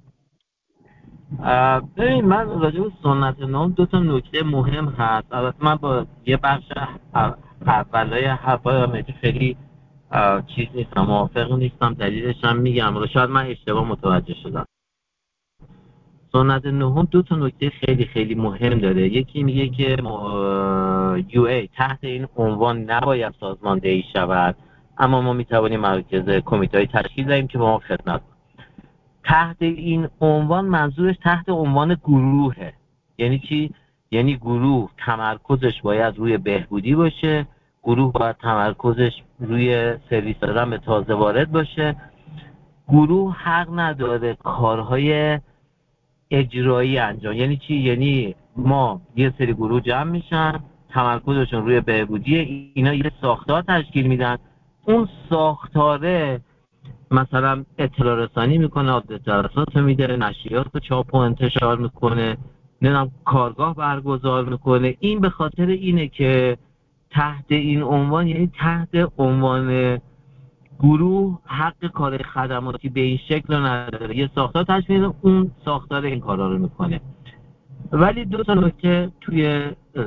ببین من راجع به سنت نهم 2 تا نکته مهم هست. البته من با یه بخش اولای حرفای آقا مهدی خیلی چیز نیستم، موافق نیستم. دلیلش هم میگم، شاید من اشتباه متوجه شدم. سنت نهم 2 تا نکته خیلی خیلی مهم داره. یکی میگه که UA تحت این عنوان نباید سازماندهی شود، اما ما میتوانیم مراکز کمیته‌ای تشکیل دهیم که با ما خدمت کنند. تحت این عنوان منظورش تحت عنوان گروهه. یعنی چی؟ یعنی گروه تمرکزش باید روی بهبودی باشه، گروه باید تمرکزش روی سرویس دادن به تازه وارد باشه. گروه حق نداره کارهای اجرایی انجام. یعنی چی؟ یعنی ما یه سری گروه جمع میشن، تمرکزشون روی بهبودی، اینا یه ساختار تشکیل میدن. اون ساختاره مثلا اطلاع رسانی میکنه، آدرس جلسات رو میده، نشریات رو چاپ و انتشار میکنه، نمیدونم کارگاه برگزار میکنه. این به خاطر اینه که تحت این عنوان، یعنی تحت عنوان گروه حق کار خدماتی به این شکل نداره. یه ساختار تشکیل میده، اون ساختار این کارا رو میکنه. ولی 2 تا نکته توی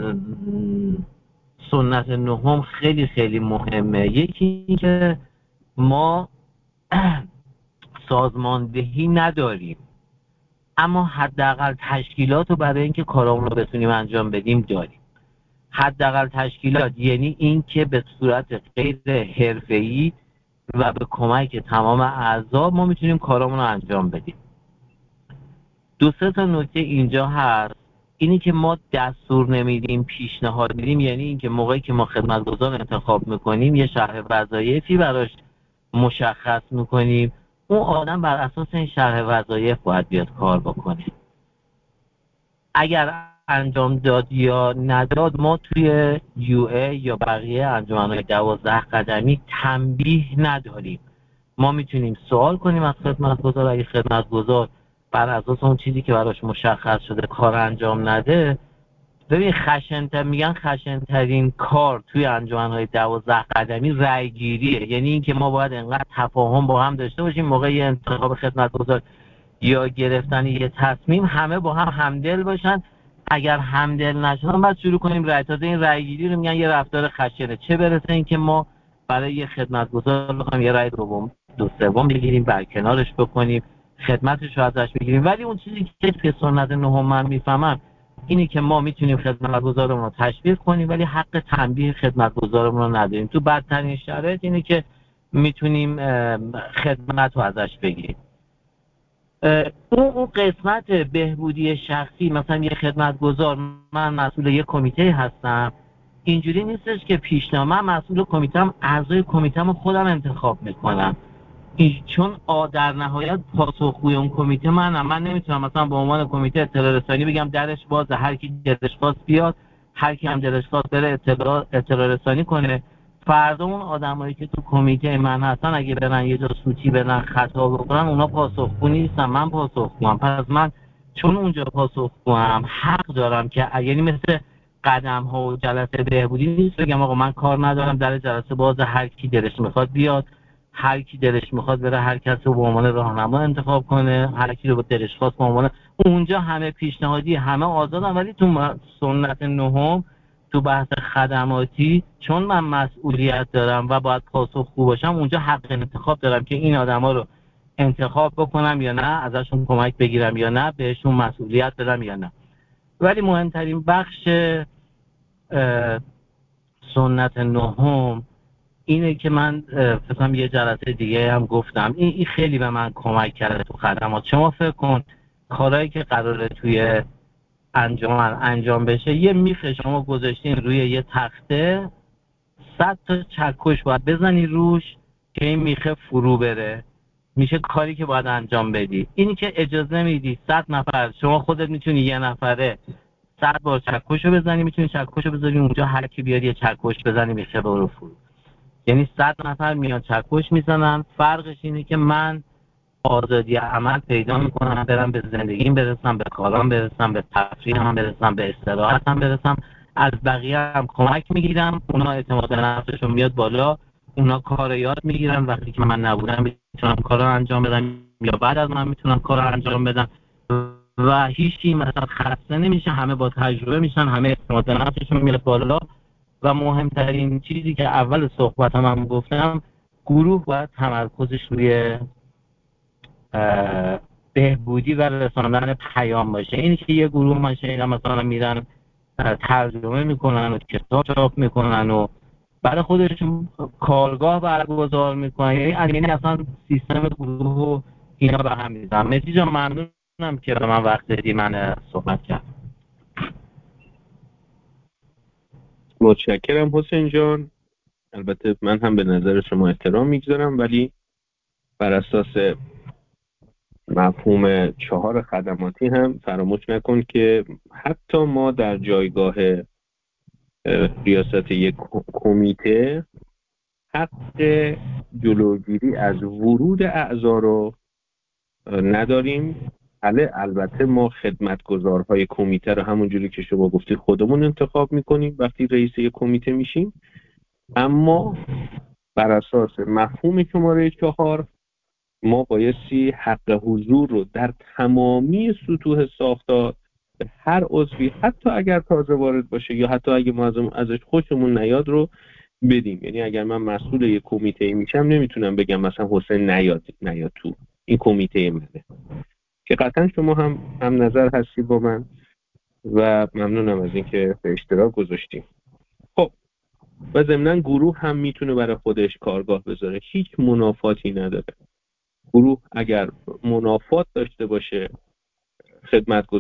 سنت نهم خیلی خیلی مهمه. یکی این که ما سازماندهی نداریم، اما حداقل تشکیلات رو برای اینکه کارامون رو بتونیم انجام بدیم داریم. حداقل تشکیلات یعنی این که به صورت غیر حرفه‌ای و به کمک تمام اعضا ما میتونیم کارامون رو انجام بدیم. 2 تا نکته اینجا هست اینی که ما دستور نمیدیم، پیشنهاد میدیم، یعنی اینکه موقعی که ما خدمتگزار انتخاب میکنیم یه شرح وظایفی براش مشخص میکنیم، اون آدم بر اساس این شرح وظایف باید بیاد کار بکنه. اگر انجام داد یا نداد، ما توی یو ای یا بقیه انجمن‌های 12 قدمی تنبیه نداریم. ما میتونیم سوال کنیم از خدمتگزار. اگه خدمتگزار بر اساس اون چیزی که براش مشخص شده کار انجام نده، ببین میگن خشن‌ترین کار توی انجمن‌های 12 قدمی رأی گیریه. یعنی اینکه ما باید انقدر تفاهم با هم داشته باشیم موقع یه انتخاب خدمتگزار یا گرفتن یه تصمیم، همه با هم همدل باشن. اگر همدل نشدن بعد شروع کنیم رأی. تازه این رأی گیری رو میگن یه رفتار خشنه، چه برسه اینکه ما برای یه خدمتگزار بخوایم یه رأی دو سوم بگیریم، برکنارش بکنیم، خدمتش رو ازش بگیریم. ولی اون چیزی که سنت نهم من میفهمم اینی که ما میتونیم خدمتگزارمون رو تشویق کنیم ولی حق تنبیه خدمتگزارمون رو نداریم. تو بدترین شرایط اینی که میتونیم خدمت رو ازش بگیریم. اون قسمت بهبودی شخصی، مثلا یه خدمتگزار، من مسئول یه کمیته هستم، اینجوری نیستش که پیشنهاد، من مسئول کمیتم، اعضای کمیتم خودم انتخاب میکنم. چون در نهایت پاسخگوی اون کمیته من نمیتونم مثلا به عنوان کمیته اطلاع رسانی بگم درش بازه، هر کی دلش خواست بیاد، هر کی هم دلش خواست بره اطلاع رسانی کنه. فردا اون آدمایی که تو کمیته من هستن اگه برن یه جا سوتی بدن، خطا بکنن، اونا پاسخگو نیستن، من پاسخگوام. پس من چون اونجا پاسخگوام حق دارم که، یعنی مثل قدم ها و جلسه بهبودی نیست بگم آقا من کار ندارم، در جلسه باز، هر کی دلش میخواد بیاد، هر کی دلش میخواد بره هر کس رو به عنوان راهنما انتخاب کنه، هر کی رو به دلش خواست به عنوان. اونجا همه پیشنهادی، همه آزادن. ولی تو سنت نهم، تو بحث خدماتی، چون من مسئولیت دارم و باید پاسخگو باشم، اونجا حق انتخاب دارم که این آدما رو انتخاب بکنم یا نه، ازشون کمک بگیرم یا نه، بهشون مسئولیت بدم یا نه. ولی مهمترین بخش سنت نهم اینه که من فکرم یه جلسه دیگه هم گفتم، این خیلی به من کمک کرده تو خدمات. شما فکر کن کارهایی که قراره توی انجام بشه، یه میخه شما گذاشتین روی یه تخته، 100 تا چکش باید بزنی روش که این میخه فرو بره، میشه کاری که باید انجام بدی. اینی که اجازه میدی 100 نفر، شما خودت میتونی یه نفره 100 بار چکش رو بزنی، میتونی چکش رو بزنی اونجا، هر کی بیاد یه چکش بزنی میخه برو فرو. یعنی 100 نفر میان چکش میزنن. فرقش اینه که من آزادی عمل پیدا میکنم، برم به زندگیم برسم، به کارام برسم، به تفریحم برسم، به استراحتم برسم، از بقیه هم کمک میگیرم، اونا اعتماد به نفسشون میاد بالا، اونا کار یاد میگیرن، وقتی که من نبودم میتونم کارا انجام بدم یا بعد از من میتونم کارا انجام بدم و هیچی مثلا خسته نمیشه، همه با تجربه میشن، همه اعتماد به نفسشون میاد بالا. و مهمترین چیزی که اول صحبتم هم گفتم، گروه باید تمرکزش روی بهبودی و رساندن پیام باشه. اینی که یه گروه من شنیدم مثلا میرن ترجمه میکنن و کتاب چاپ میکنن و برای خودشون کارگاه برگزار میکنن، یعنی اصلا سیستم گروه و اینا به هم میزنن. مهدی جان ممنونم که به من وقت دادی، من صحبت کردم. متشکرم حسین جان. البته من هم به نظر شما احترام میگذارم، ولی بر اساس مفهوم 4 خدماتی هم فراموش نکن که حتی ما در جایگاه ریاست یک کمیته حق جلوگیری از ورود اعضا رو نداریم. البته ما خدمتگزارهای کمیته رو همونجوری که شما گفتید خودمون انتخاب میکنیم وقتی رئیس یک کمیته میشیم، اما بر اساس مفهوم شماره 4 ما بایستی حق حضور رو در تمامی سطوح ساختار به هر عضوی، حتی اگر تازه وارد باشه یا حتی اگه ما ازش خوشمون نیاد، رو بدیم. یعنی اگر من مسئول یک کمیته میشم نمیتونم بگم مثلا حسین نیاد تو این کمیته منه، که قطعا شما هم نظر هستی با من و ممنونم از اینکه به اشتراک گذاشتیم. خب و ضمناً گروه هم میتونه برای خودش کارگاه بذاره، هیچ منافاتی نداره. گروه اگر منافات داشته باشه، خدمتگزار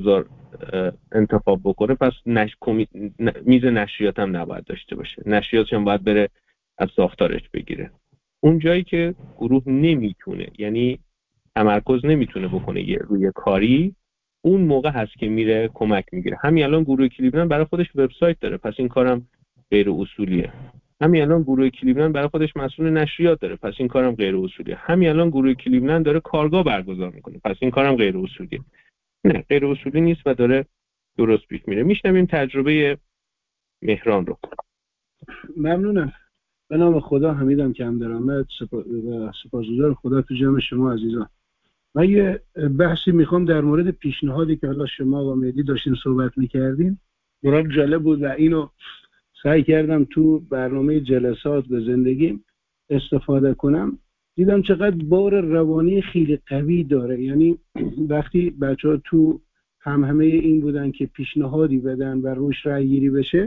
انتخاب بکنه، پس میز نشریات هم نباید داشته باشه. نشریاتش هم باید بره از ساختارش بگیره. اون جایی که گروه نمیتونه، یعنی تمرکز نمیتونه بکنه روی کاری، اون موقع هست که میره کمک میگیره. همین الان گروه کلیولند برای خودش وبسایت داره، پس این کارم غیر اصولیه. همین الان گروه کلیولند برای خودش مسئول نشریات داره، پس این کارم غیر اصولیه. همین الان گروه کلیولند داره کارگاه برگزار میکنه، پس این کارم غیر اصولیه. نه، غیر اصولی نیست و داره درست پیش میره. میشنویم تجربه مهران رو. ممنونم. به نام خدا، حمیدم کم درآمد، سپاسگزار خدا تو جمع شما عزیزان. من یه بحثی میخوام در مورد پیشنهادی که حالا شما و مهدی داشتین صحبت میکردین. برام جالب بود و اینو سعی کردم تو برنامه جلسات به زندگی استفاده کنم. دیدم چقدر بار روانی خیلی قوی داره. یعنی وقتی بچه‌ها تو همه این بودن که پیشنهادی بدن و روش رأی گیری بشه،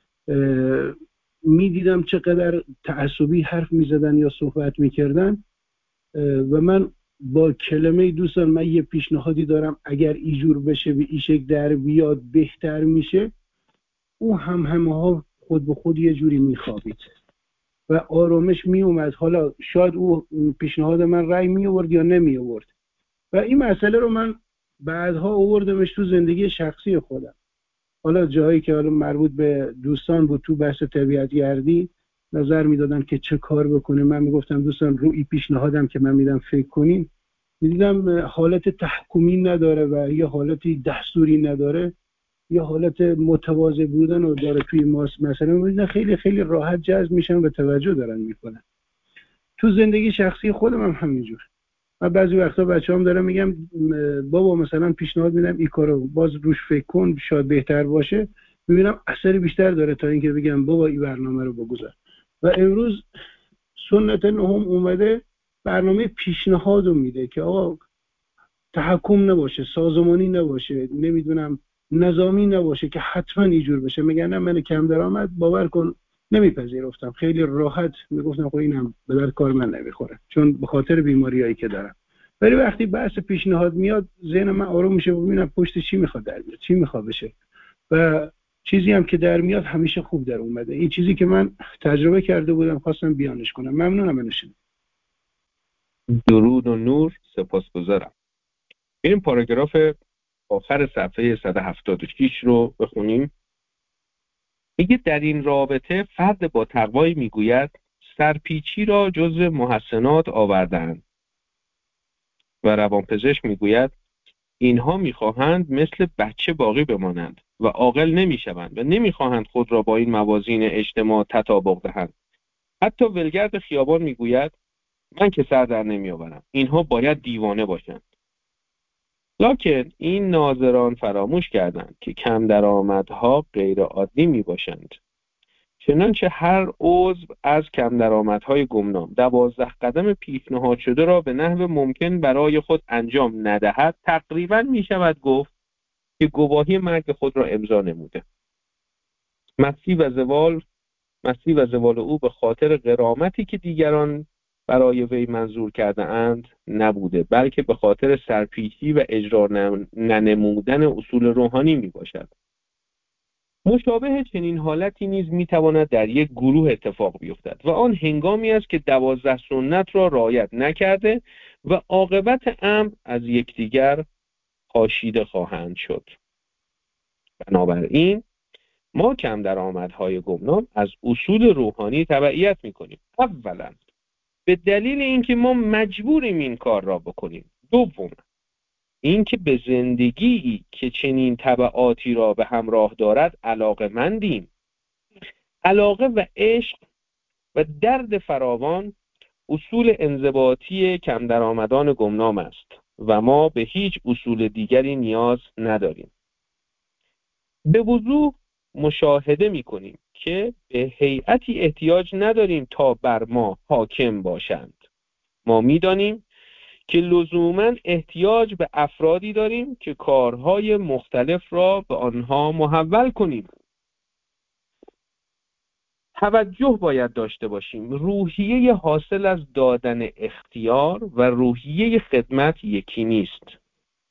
میدیدم چقدر تعصبی حرف میزدن یا صحبت میکردن و من با کلمه دوستان من یه پیشنهادی دارم اگر اینجور بشه و این شکل در بیاد بهتر میشه، او همه ها خود به خود یه جوری میخوابید و آرامش میومد. حالا شاید او پیشنهاد من رأی می آورد یا نمی آورد و این مسئله رو من بعدها آوردمش تو زندگی شخصی خودم. حالا جایی که حالا مربوط به دوستان بود تو بحث طبیعت گردی نظر میدادن که چه کار بکنه، من میگفتم دوستان رو این پیشنهادم که من میدم فکر کنین. میدیدم حالت تحکمی نداره و یه حالتی دستوری نداره، یه حالت متواضع بودن رو داره توی مثلا میدیدن خیلی خیلی راحت جذب میشن و توجه دارن میکنن. تو زندگی شخصی خودم هم همینجور. من بعضی وقتا بچه‌هام دارم میگم بابا مثلا پیشنهاد میدم این کارو باز روش فکر کن شاید بهتر باشه، میبینم اثر بیشتر داره تا اینکه بگم بابا این برنامه رو بگذار. و امروز سنت نهم اومده برنامه پیشنهاد رو میده که آقا تحکم نباشه، سازمانی نباشه، نمیدونم نظامی نباشه که حتما اینجور بشه. میگن نه من کم درآمد باور کن نمیپذیرفتم، خیلی راحت میگفتم خب اینم به درد کار من نمیخوره چون به خاطر بیماریایی که دارم. ولی وقتی بحث پیشنهاد میاد ذهن من آروم میشه و ببینم پشت چی میخواد در بیاد، چی میخواد بشه و چیزی هم که در میاد همیشه خوب در اومده. این چیزی که من تجربه کرده بودم خواستم بیانش کنم. ممنونم منشون. درود و نور، سپاسگزارم. این پاراگراف آخر صفحه 176 رو بخونیم. میگه در این رابطه فرد با تقوایی میگوید سرپیچی را جزو محسنات آوردند و روانپزشک میگوید اینها میخواهند مثل بچه باقی بمانند و عاقل نمیشوند و نمیخواهند خود را با این موازین اجتماع تطابق دهند. حتی ولگرد خیابان میگوید من که سر در نمیآورم، اینها باید دیوانه باشند. لکن این ناظران فراموش کردند که کم درآمدها غیر عادی می باشند. چنانچه هر عضو از کم درآمدهای گمنام 12 قدم پیشنهاد شده را به نحو ممکن برای خود انجام ندهد، تقریبا می شود گفت که گواهی مرگ خود را امضا نموده. مستی و زوال او به خاطر غرامتی که دیگران برای وی منظور کرده اند نبوده، بلکه به خاطر سرپیچی و اجرا ننمودن اصول روحانی می باشد. مشابه چنین حالتی نیز می تواند در یک گروه اتفاق بیفتد و آن هنگامی است که 12 سنت را رعایت نکرده و عاقبت امر از یکدیگر پاشیده خواهند شد. بنابراین ما کم درآمدهای گمنام از اصول روحانی تبعیت می‌کنیم. اولا به دلیل اینکه ما مجبوریم این کار را بکنیم. دوم اینکه به زندگی که چنین تبعاتی را به همراه دارد علاقه‌مندیم. علاقه و عشق و درد فراوان اصول انضباطی کم درآمدان گمنام است و ما به هیچ اصول دیگری نیاز نداریم. به وضوح مشاهده می‌کنیم که به هیئتی احتیاج نداریم تا بر ما حاکم باشند. ما می‌دانیم که لزوماً احتیاج به افرادی داریم که کارهای مختلف را به آنها محول کنیم. توجه باید داشته باشیم روحیه حاصل از دادن اختیار و روحیه خدمت یکی نیست.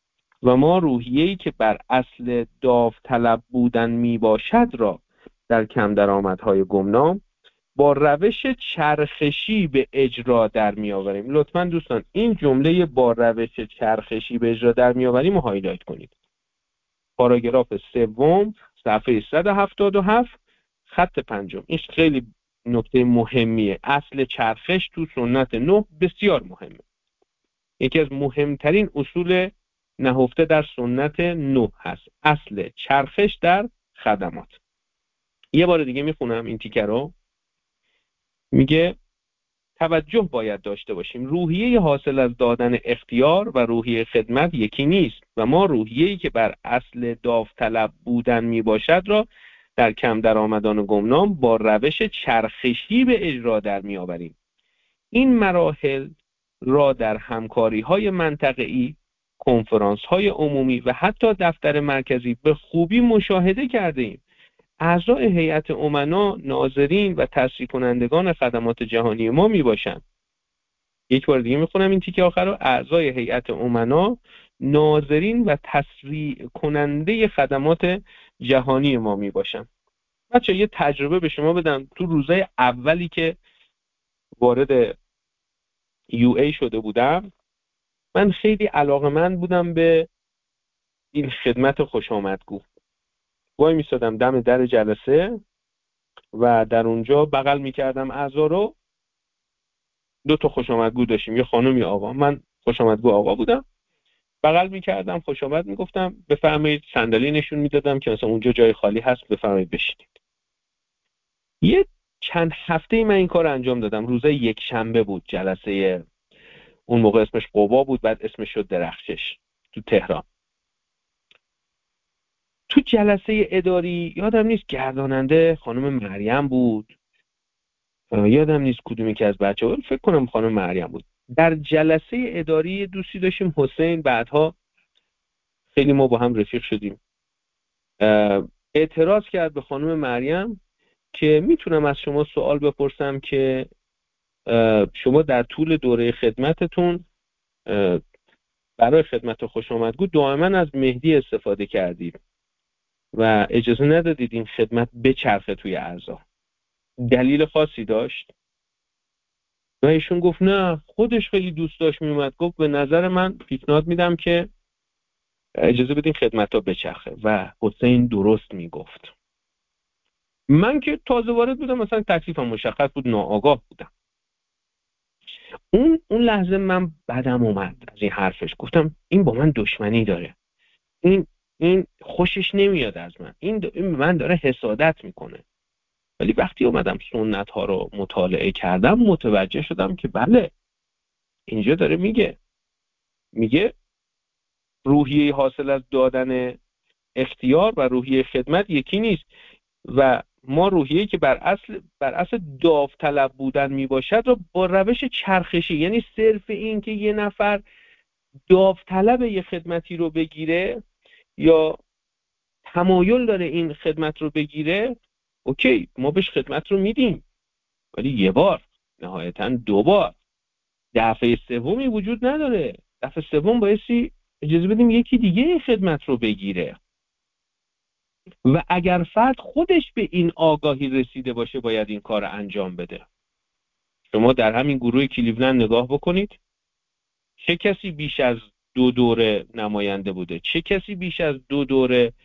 و ما روحیه‌ای که بر اصل داوطلب بودن می باشد را در کم درآمدهای گمنام با روش چرخشی به اجرا در می آوریم. لطفاً دوستان این جمله با روش چرخشی به اجرا در می آوریم رو هایلایت کنید. پاراگراف سوم صفحه 177 خط پنجم. این خیلی نکته مهمیه. اصل چرخش تو سنت 9 بسیار مهمه. یکی از مهمترین اصول نهفته در سنت 9 هست. اصل چرخش در خدمات. یه بار دیگه میخونم این تیکه رو. میگه توجه باید داشته باشیم روحیه حاصل از دادن اختیار و روحیه خدمت یکی نیست و ما روحیه‌ای که بر اصل داوطلب بودن می باشد را در کم درآمدان گمنام با روش چرخشی به اجرا در می آوریم. این مراحل را در همکاری‌های منطقه‌ای، کنفرانس‌های عمومی و حتی دفتر مرکزی به خوبی مشاهده کردیم. اعضای هیئت امنا ناظرین و تصریح کنندگان خدمات جهانی ما می باشند. یک بار دیگه میخونم این تیکه آخر رو. اعضای هیئت امنا ناظرین و تصریح کننده خدمات جهانی ما می باشند. بچه یه تجربه به شما بدم. تو روزهای اولی که وارد UA شده بودم من خیلی علاقه‌مند بودم به این خدمت خوش آمدگو. وای میستادم دم در جلسه و در اونجا بغل میکردم اعضا رو. 2 تا خوش آمدگو داشتیم، یه خانم یه آقا. من خوش آمدگو آقا بودم. بغل میکردم، خوش آمد میگفتم، بفرمایید. صندلی نشون میدادم که مثلا اونجا جای خالی هست، بفرمایید بشینید. یه چند هفته من این کار انجام دادم. روز یک شنبه بود جلسه. اون موقع اسمش قوا بود، بعد اسمش شد درخشش تو تهران. تو جلسه اداری یادم نیست گرداننده خانم مریم بود، یادم نیست کدومی که از بچه‌ها، فکر کنم خانم مریم بود. در جلسه اداری دوستی داشتیم حسین، بعدها خیلی ما با هم رفیق شدیم. اعتراض کرد به خانم مریم که میتونم از شما سوال بپرسم که شما در طول دوره خدمتتون برای خدمت خوش آمدگو دائما از مهدی استفاده کردید و اجازه ندادید این خدمت بچرخه توی اعضا. دلیل خاصی داشت؟ و ایشون گفت نه، خودش خیلی دوست داشت میومد. گفت به نظر من پیشنهاد میدم که اجازه بدین خدمت ها بچرخه. و حسین درست میگفت. من که تازه وارد بودم، مثلا تکلیفم مشخص بود، ناآگاه بودم. اون لحظه من بدم اومد از این حرفش. گفتم این با من دشمنی داره، این خوشش نمیاد از من، این به من داره حسادت میکنه. ولی وقتی اومدم سنت ها رو مطالعه کردم متوجه شدم که بله، اینجا داره میگه روحیه حاصل از دادن اختیار و روحیه خدمت یکی نیست و ما روحیه‌ای که بر اصل داوطلب بودن میباشد رو با روش چرخشی، یعنی صرف این که یه نفر داوطلب یه خدمتی رو بگیره یا تمایل داره این خدمت رو بگیره، اوکی، ما بهش خدمت رو میدیم، ولی یه بار، نهایتاً 2 بار. دفعه سومی وجود نداره. دفعه سوم بایستی اجازه بدیم یکی دیگه این خدمت رو بگیره. و اگر فرد خودش به این آگاهی رسیده باشه باید این کار انجام بده. شما در همین گروه کلیولند نگاه بکنید، چه کسی بیش از 2 دوره نماینده بوده؟ چه کسی بیش از 2 دوره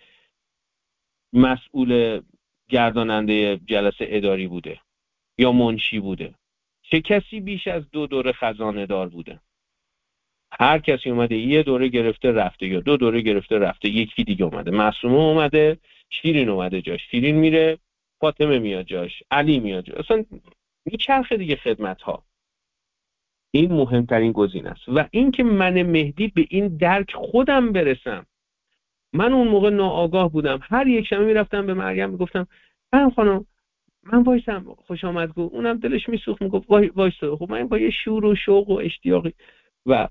مسئول گرداننده جلسه اداری بوده یا منشی بوده؟ چه کسی بیش از 2 دوره خزانه دار بوده؟ هر کسی اومده یه دوره گرفته رفته یا 2 دوره گرفته رفته، یکی دیگه اومده. معصومه اومده، شیرین اومده جاش، شیرین میره، فاطمه میاد جاش، علی میاد جاش. اصلا میچرخه دیگه خدمت ها. این مهمترین گزینه است. و این که من مهدی به این درک خودم برسم. من اون موقع ناآگاه بودم. هر یک شنبه میرفتم به مریم میگفتم خانم من وایسم خوش آمدگو. اونم دلش میسوخت، میگفت وایسا. خب من با یه شور و شوق و اشتیاقی و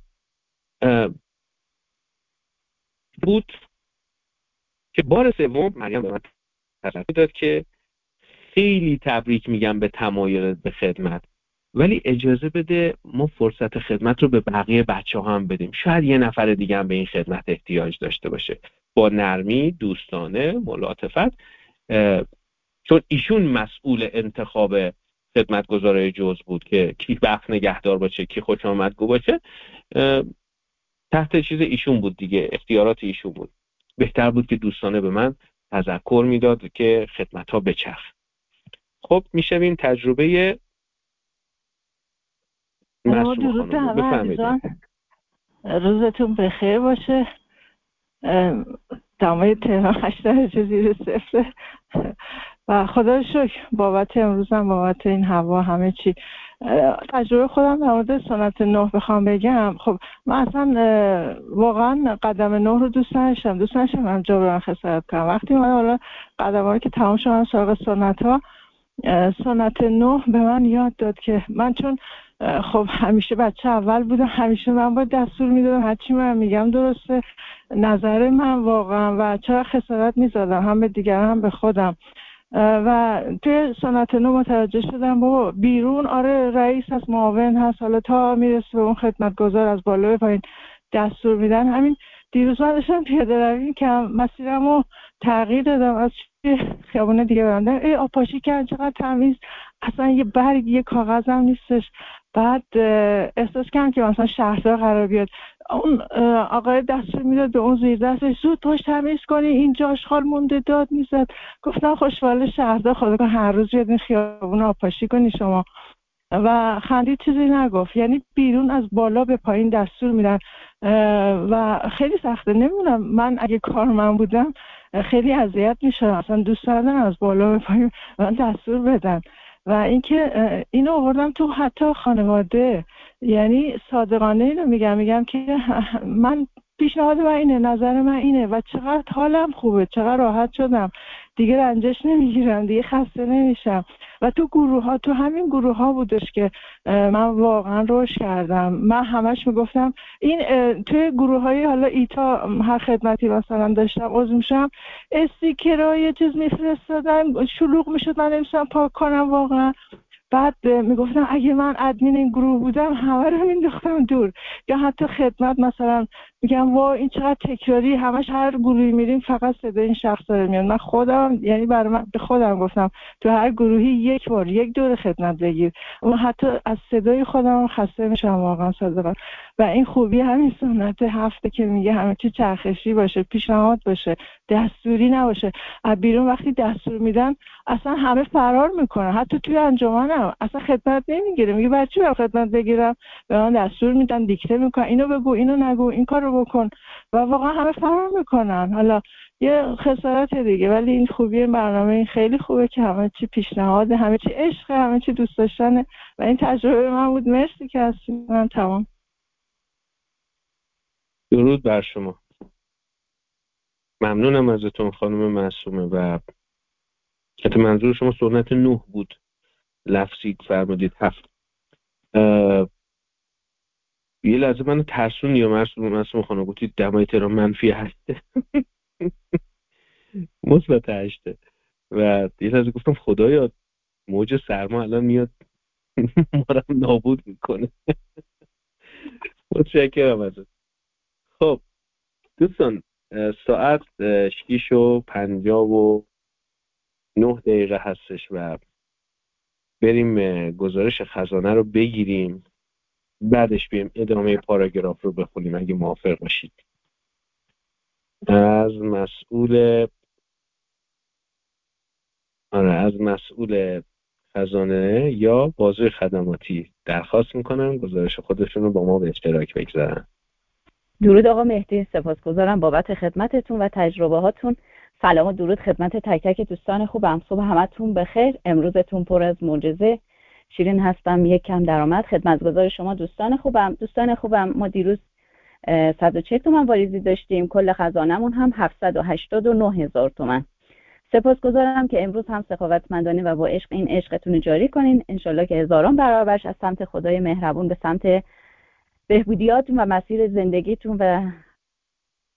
بود که بار سوم مریم به من تشکر داد که خیلی تبریک میگم به تمایل به خدمت ولی اجازه بده ما فرصت خدمت رو به بقیه بچه ها هم بدیم. شاید یه نفر دیگه هم به این خدمت احتیاج داشته باشه. با نرمی، دوستانه، ملاطفت، چون ایشون مسئول انتخاب خدمتگزارای جز بود که کی وقت نگهدار باشه، کی خوش آمدگو باشه، تحت چیز ایشون بود دیگه، اختیارات ایشون بود. بهتر بود که دوستانه به من تذکر میداد که خدمت ها بچرخ. خب میشویم تجربه معصومه درود به خانم رو همه بفهمید. عزیزان، روزتون بخیر باشه. دمای تهران 8 درجه زیر صفر و خدا رو شکر بابت امروزم، بابت این هوا، همه چی. تجربه خودم در مورد سنت 9 بخوام بگم، خب من اصلا واقعا قدم 9 رو دوست داشتم انجام برم خسارت کنم. وقتی من حالا قدم هایی که تمام شدم سراغ سنت ها، سنت 9 به من یاد داد که من چون خب همیشه بچه اول بودم، همیشه من باید دستور میدادم هرچی من میگم درسته، نظر من واقعا، و چرا خسارت میزدم هم به دیگران هم به خودم. و توی سنت 9 متوجه شدم بابا بیرون آره رئیس هست، معاون هست، حالا تا میرسه به اون خدمتگزار از بالا به پایین دستور میدن. همین دیروز من داشتم پیاده روی که مسیرم رو تغییر دادم، از خیابون دیگه برم ای آپاشی کرد چقدر تمیز، اصلا یه برگ یه کاغذ هم نیستش. بعد احساس کردم که مثلا شهردار قرار بیاد، اون آقای دستور میداد به اون زیر دستش زود باش تمیز کنی اینجا آشغال مونده، داد میزد. گفتم خوشحال شهردار، خدا کن هر روز بیاد این خیابون آپاشی کنی شما. و خندید، چیزی نگفت. یعنی بیرون از بالا به پایین دستور میدن و خیلی سخته. نمیدونم، من اگه کارمند بودم خیلی اذیت میشدم، اصلا دوست دارم از بالا به پایین من دستور بدن. و اینکه اینو آوردم تو حتی خانواده، یعنی صادقانه اینو میگم که من پیشنهاد من اینه، نظر من اینه و چقدر حالم خوبه، چقدر راحت شدم، دیگه رنجش نمیگیرم، دیگه خسته نمیشم. و تو گروه ها، تو همین گروه ها بودش که من واقعا رشد کردم. من همش میگفتم این توی گروه های حالا ایتا هر خدمتی مثلا داشتم عضو میشم، استیکرها یه چیز میفرستادن، شلوغ میشد، من نمیستم پاک کنم واقعا. بعد میگفتم اگه من ادمین این گروه بودم همه رو مینداختم دور. یا حتی خدمت مثلا میگم وا این چقدر تکراری، همش هر گروهی میریم فقط صدای این شخص داره میاد. من خودم یعنی برای من به خودم گفتم تو هر گروهی یک بار یک دور خدمت بگیر، اون حتی از صدای خودم خسته میشم واقعا صادقا. و این خوبی همین سنت 7 که میگه همه چی چرخشی باشه، پیشنهاد باشه، دستوری نباشه. از بیرون وقتی دستور میدن اصلا همه فرار میکنن، حتی توی انجمنم اصلا خدمت نمیگیره، میگه برای چی برم خدمت بگیرم؟ به من دستور میدن، دیکته میکنن، اینو بگو، اینو نگو، این کارو بکن، و واقعا همه فرار میکنن. حالا یه خسارت دیگه، ولی این خوبی این برنامه این خیلی خوبه که همه چی پیشنهاد، همه چی عشق، همه چی دوست داشتنه. و این تجربه من بود. مرسی که هستین. من تمام. درود بر شما. ممنونم ازتون خانم معصومه. و حتی منظور شما سنت 9 بود، لفظی فرمودید 7. یه لحظه منو ترسون یا معصومه خانم گفتید دمای تهران منفی 8 مثبت 8 و یه لحظه گفتم خدایا موج سرما الان میاد ما رو نابود میکنه. متشکرم ازت. خب دوستان، ساعت 6:59 هستش و بریم گزارش خزانه رو بگیریم، بعدش بریم ادامه پاراگراف رو بخونیم اگه موافق باشید. از مسئول خزانه یا بازوی خدماتی درخواست میکنم گزارش خودشون رو با ما به اشتراک بگذارن. درود آقا مهدی، سپاسگزارم بابت خدمتتون و تجربه هاتون. سلام و درود خدمت تک تک دوستان خوبم. صبح همتون بخیر، امروزتون پر از معجزه. شیرین هستم، یک کم درآمد، خدمتگزار شما دوستان خوبم. ما دیروز 140 تومن واریزی داشتیم، کل خزانمون هم 789,000 تومن. سپاسگزارم که امروز هم سخاوتمندانه و با عشق این عشقتون رو جاری کنین. انشالله که هزاران برابرش از سمت خدای مهربون به سمت بهبودیاتون و مسیر زندگیتون و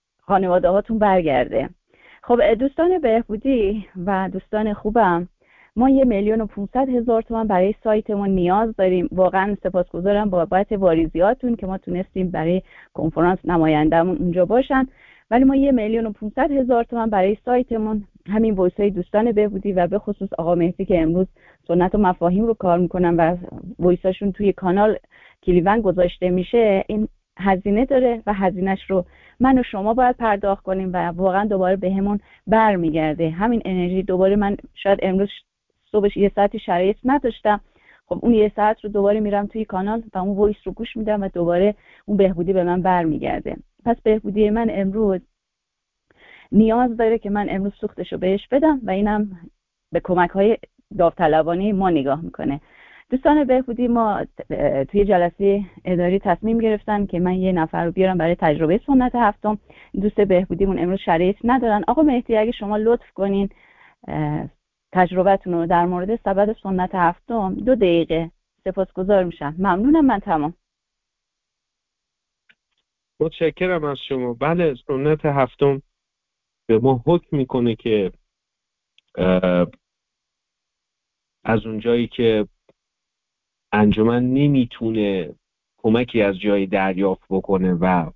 خانواده هاتون برگرده. خب دوستان بهبودی و دوستان خوبم، ما 1,500,000 تومان برای سایتمون نیاز داریم. واقعا سپاسگزارم بابت واریزیاتون که ما تونستیم برای کنفرانس نمایندمون اونجا باشن، ولی ما 1,500,000 تومان برای سایتمون، همین وایسای دوستان بهبودی و به خصوص آقا مهدی که امروز سنت و مفاهیم رو کار میکنن و وایساشون توی کانال کلیوند گذاشته میشه، این هزینه داره و هزینهش رو من و شما باید پرداخت کنیم و واقعا دوباره بهمون برمیگرده. همین انرژی دوباره، من شاید امروز صبحش یه ساعتی شرایط نداشتم، خب اون یه ساعت رو دوباره میرم توی کانال و اون وایس رو گوش میدم و دوباره اون بهبودی به من برمیگرده. پس بهبودی من امروز نیاز داره که من امروز سوختش رو بهش بدم و اینم به کمک‌های داوطلبانه ما نگاه میکنه. دوستان بهبودی، ما توی جلسه اداری تصمیم گرفتن که من یه نفر رو بیارم برای تجربه سنت هفتم. دوست بهبودیمون امروز شرایط ندارن. آقا مهدی اگه شما لطف کنین تجربتون رو در مورد سبد سنت هفتم 2 دقیقه، سپاسگزار میشم. ممنونم. من تمام. متشکرم از شما. بله، سنت هفتم به ما حکم میکنه که از اونجایی که انجمن نمیتونه کمکی از جایی دریافت بکنه و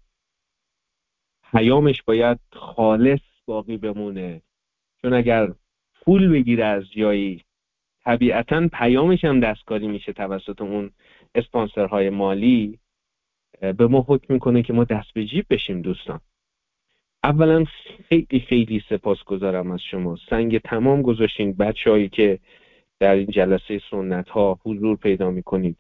پیامش باید خالص باقی بمونه، چون اگر پول بگیره از جایی طبیعتاً پیامش هم دستکاری میشه توسط اون اسپانسرهای مالی. به ما حکم میکنه که ما دست به جیب بشیم. دوستان، اولا خیلی خیلی سپاسگزارم از شما، سنگ تمام گذاشتین بچه‌هایی که در این جلسه سنت ها حضور پیدا میکنید.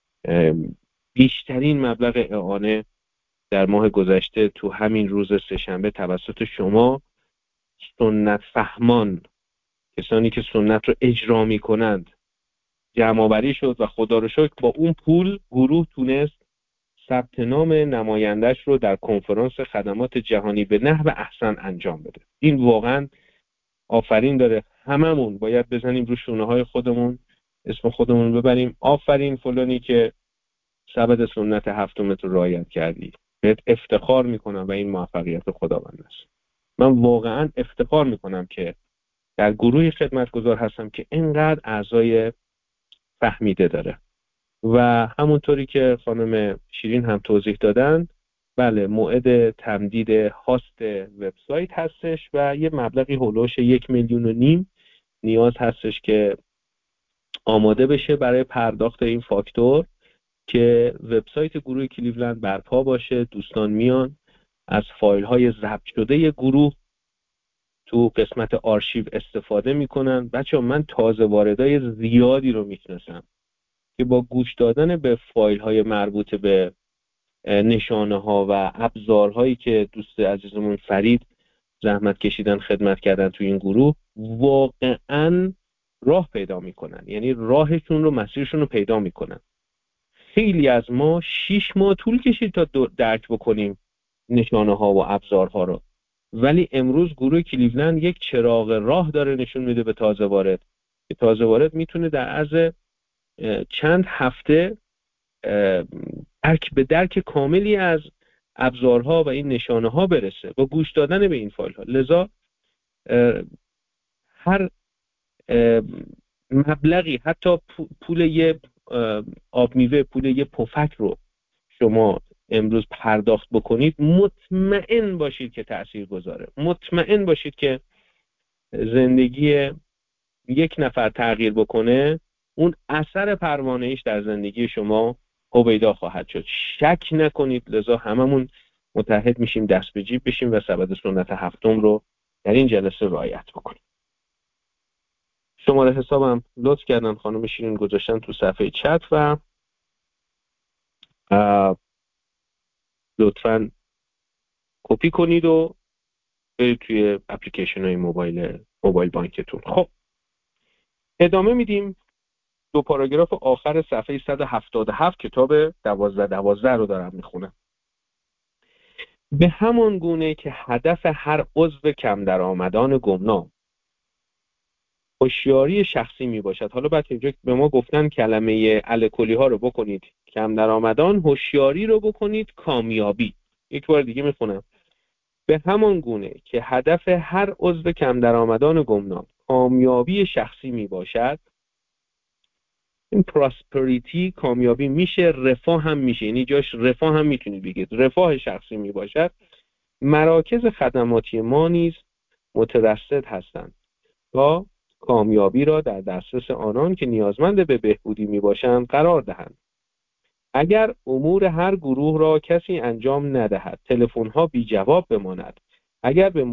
بیشترین مبلغ اعانه در ماه گذشته تو همین روز سه‌شنبه توسط شما سنت فهمان، کسانی که سنت رو اجرا میکنند، جمع آوری شد و خدا رو شکر با اون پول گروه تونست ثبت نام نمایندش رو در کنفرانس خدمات جهانی به نحو احسن انجام بده. این واقعا آفرین داره. هممون باید بزنیم رو شونه های خودمون، اسم خودمون ببریم آفرین فلانی که سبد سنت هفتمت رو رعایت کردی. بهت افتخار میکنم و این موفقیت خداوند است. من واقعا افتخار میکنم که در گروه خدمتگزار هستم که اینقدر اعضای فهمیده داره. و همونطوری که خانم شیرین هم توضیح دادن، بله، موعد تمدید هاست وبسایت هستش و یه مبلغی هولوش 1,5 میلیون نیاز هستش که آماده بشه برای پرداخت این فاکتور که وبسایت گروه کلیولند برپا باشه. دوستان میان از فایل های ضبط شده گروه تو قسمت آرشیو استفاده میکنن. بچه من تازه واردای زیادی رو میشناسم که با گوش دادن به فایل های مربوط به نشانه ها و ابزارهایی که دوست عزیزمون فرید زحمت کشیدن خدمت کردن تو این گروه واقعا راه پیدا میکنن، یعنی راهشون رو، مسیرشون رو پیدا میکنن. خیلی از ما 6 ماه طول کشید تا درک بکنیم نشانه ها و ابزارها رو، ولی امروز گروه کلیولند یک چراغ راه داره نشون میده به تازه وارد که تازه وارد میتونه در عرض چند هفته درک کاملی از ابزارها و این نشانه ها برسه با گوش دادن به این فایل ها. لذا هر مبلغی، حتی پول یه آب میوه، پول یه پفک رو شما امروز پرداخت بکنید، مطمئن باشید که تأثیر گذاره. مطمئن باشید که زندگی یک نفر تغییر بکنه، اون اثر پروانه‌ایش در زندگی شما هویدا خواهد شد. شک نکنید. لذا هممون متحد میشیم، دست به جیب بشیم و سبد سنت هفتم رو در این جلسه رعایت بکنیم. شماره حسابم لطف کردن خانم شیرین گذاشتن تو صفحه چت و لطفاً کپی کنید و برید توی اپلیکیشن های موبایل بانکتون. خب ادامه میدیم. 2 پاراگراف آخر صفحه 177 کتاب 1212 رو دارم میخونم. به همان گونه که هدف هر عضو کم درآمدان گمنام هوشیاری شخصی می باشد. حالا بعد اینجا به ما گفتن کلمه الکلی ها رو بکنید کم درآمدان، هوشیاری رو بکنید کامیابی. یک بار دیگه میخونم. به همان گونه که هدف هر عضو کم درآمدان گمنام کامیابی شخصی می باشد، این پراسپریتی کامیابی میشه، رفاه هم میشه، یعنی جاش رفاه هم میتونید بگید، رفاه شخصی می باشد، مراکز خدماتی ما نیز مترصد هستند تا کامیابی را در دسترس آنان که نیازمند به بهبودی می باشند قرار دهند. اگر امور هر گروه را کسی انجام ندهد، تلفن‌ها بی جواب بماند، اگر به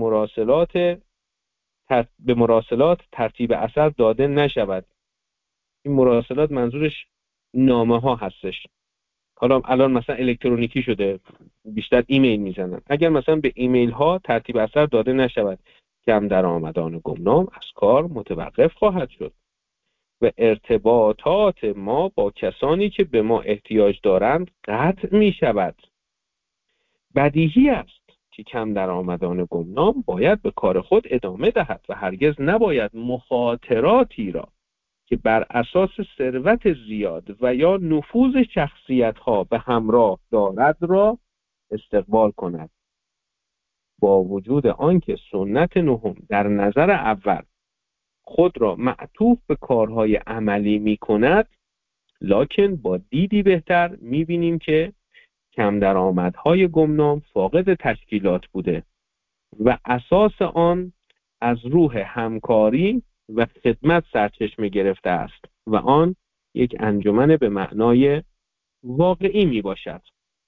مراسلات ترتیب اثر داده نشود، این مراسلات منظورش نامه ها هستش، حالا الان مثلا الکترونیکی شده، بیشتر ایمیل میزنن، اگر مثلا به ایمیل ها ترتیب اثر داده نشود، کم درآمدان گمنام از کار متوقف خواهد شد و ارتباطات ما با کسانی که به ما احتیاج دارند قطع می شود. بدیهی است که کم درآمدان گمنام باید به کار خود ادامه دهد و هرگز نباید مخاطراتی را که بر اساس ثروت زیاد و یا نفوذ شخصیت‌ها به همراه دارد را استقبال کند. با وجود آنکه سنت نهم در نظر اول خود را معطوف به کارهای عملی می کند، لکن با دیدی بهتر می بینیم که کم درآمدهای گمنام فاقد تشکیلات بوده و اساس آن از روح همکاری و خدمت سرچشمه گرفته است و آن یک انجمن به معنای واقعی می باشد.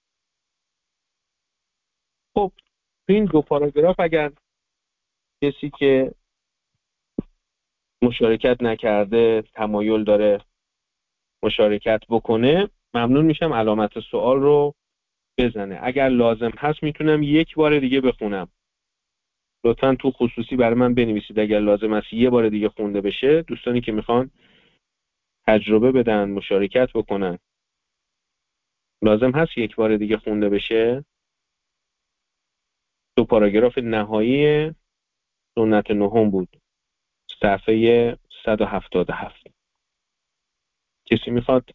خب این دو پاراگراف اگر کسی که مشارکت نکرده تمایل داره مشارکت بکنه، ممنون میشم علامت سوال رو بزنه. اگر لازم هست میتونم یک بار دیگه بخونم، لطفاً تو خصوصی برای من بنویسید اگر لازم است یه بار دیگه خونده بشه. دوستانی که میخوان تجربه بدن مشارکت بکنن، لازم هست یک بار دیگه خونده بشه. دو پاراگراف نهایی سنت نهم بود، صفحه 177. کسی میخواد؟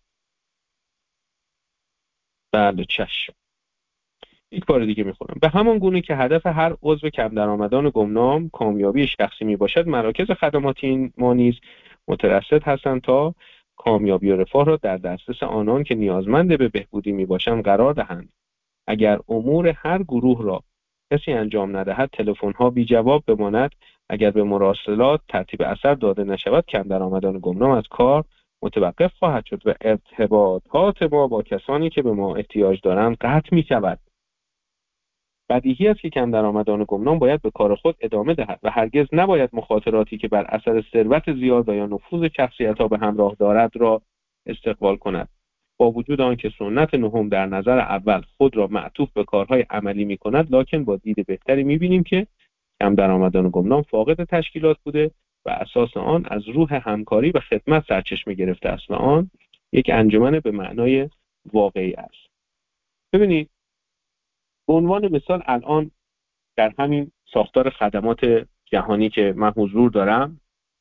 بله چشم، یک بار دیگه میخونم. به همان گونه که هدف هر عضو کم درآمدان گمنام کامیابی شخصی میباشد، مراکز خدماتی ما نیز مترصد هستند تا کامیابی و رفاه را در دسترس آنان که نیازمند به بهبودی میباشند قرار دهند. اگر امور هر گروه را کسی انجام ندهد، تلفن‌ها بی جواب بماند، اگر به مراسلات ترتیب اثر داده نشود، کم درآمدان گمنام از کار متوقف خواهد شد و ارتباطات ما با کسانی که به ما احتیاج دارند قطع می‌شود. بدیهی است که کم درآمدان گمنام باید به کار خود ادامه دهد و هرگز نباید مخاطراتی که بر اثر ثروت زیاد یا نفوذ شخصیت‌ها به همراه دارد را استقبال کند. با وجود آنکه سنت نهم در نظر اول خود را معطوف به کارهای عملی می‌کند، لکن با دید بهتری می‌بینیم که کم درآمدان گمنام فاقد تشکیلات بوده و اساس آن از روح همکاری و خدمت سرچشمه گرفته است و آن یک انجمن به معنای واقعی است. ببینید، به عنوان مثال الان در همین ساختار خدمات جهانی که من حضور دارم،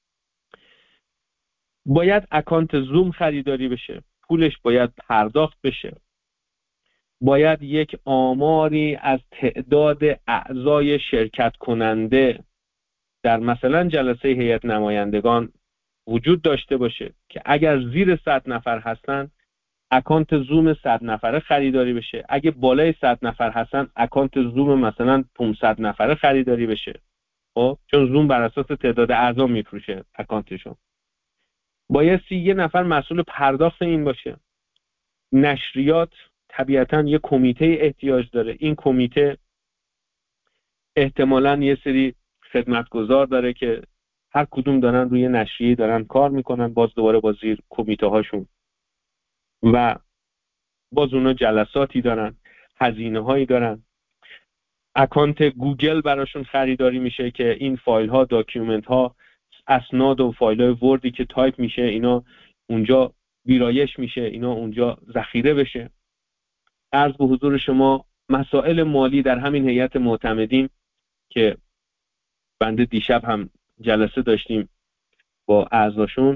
باید اکانت زوم خریداری بشه، پولش باید پرداخت بشه، باید یک آماری از تعداد اعضای شرکت کننده در مثلا جلسه هیئت نمایندگان وجود داشته باشه که اگر زیر 100 نفر هستن اکانت زوم 100 نفره خریداری بشه، اگه بالای 100 نفر هستن اکانت زوم مثلا 500 نفره خریداری بشه. خب چون زوم بر اساس تعداد اعضا میفروشه اکانتشون. بایستی یه نفر مسئول پرداخت این باشه. نشریات طبیعتاً یه کمیته احتیاج داره، این کمیته احتمالاً یه سری خدمتگزار داره که هر کدوم دارن روی نشریه دارن کار میکنن، باز دوباره با زیر کمیته هاشون و باز اونا جلساتی دارن، هزینه هایی دارن. اکانت گوگل براشون خریداری میشه که این فایل ها، داکیومنت ها، اسناد و فایل های وردی که تایپ میشه اینا اونجا ویرایش میشه، اینا اونجا ذخیره بشه. عرض به حضور شما مسائل مالی در همین هیئت معتمدین که بنده دیشب هم جلسه داشتیم با اعضاشون،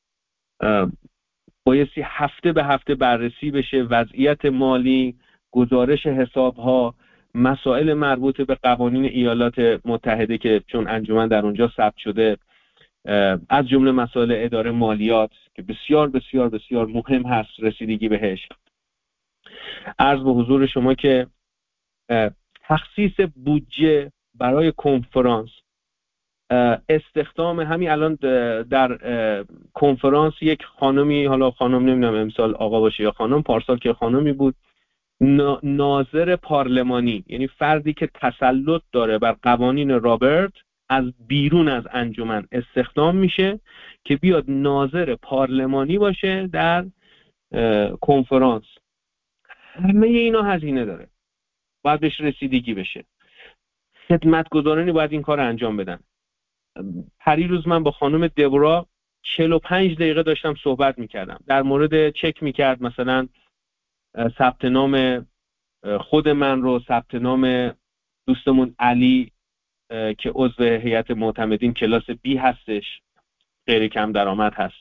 بایستی هفته به هفته بررسی بشه وضعیت مالی، گزارش حسابها، مسائل مربوط به قوانین ایالات متحده که چون انجمن در اونجا ثبت شده، از جمله مسائل اداره مالیات که بسیار بسیار بسیار مهم هست رسیدگی بهش. عرض به حضور شما که تخصیص بودجه برای کنفرانس، استخدام همین الان در کنفرانس یک خانمی، حالا خانم نمیدونم امسال آقا باشه یا خانم، پارسال که خانمی بود، ناظر پارلمانی، یعنی فردی که تسلط داره بر قوانین رابرت، از بیرون از انجمن استخدام میشه که بیاد ناظر پارلمانی باشه در کنفرانس. همه اینا هزینه داره، باید بهش رسیدگی بشه. خدمتگزارانی باید این کار انجام بدن. پریروز من با خانم دبورا 45 دقیقه داشتم صحبت میکردم در مورد چک میکرد، مثلا ثبت نام خود من رو، ثبت نام دوستمون علی که عضو هیئت معتمدین کلاس بی هستش، غیر کم درآمد هست،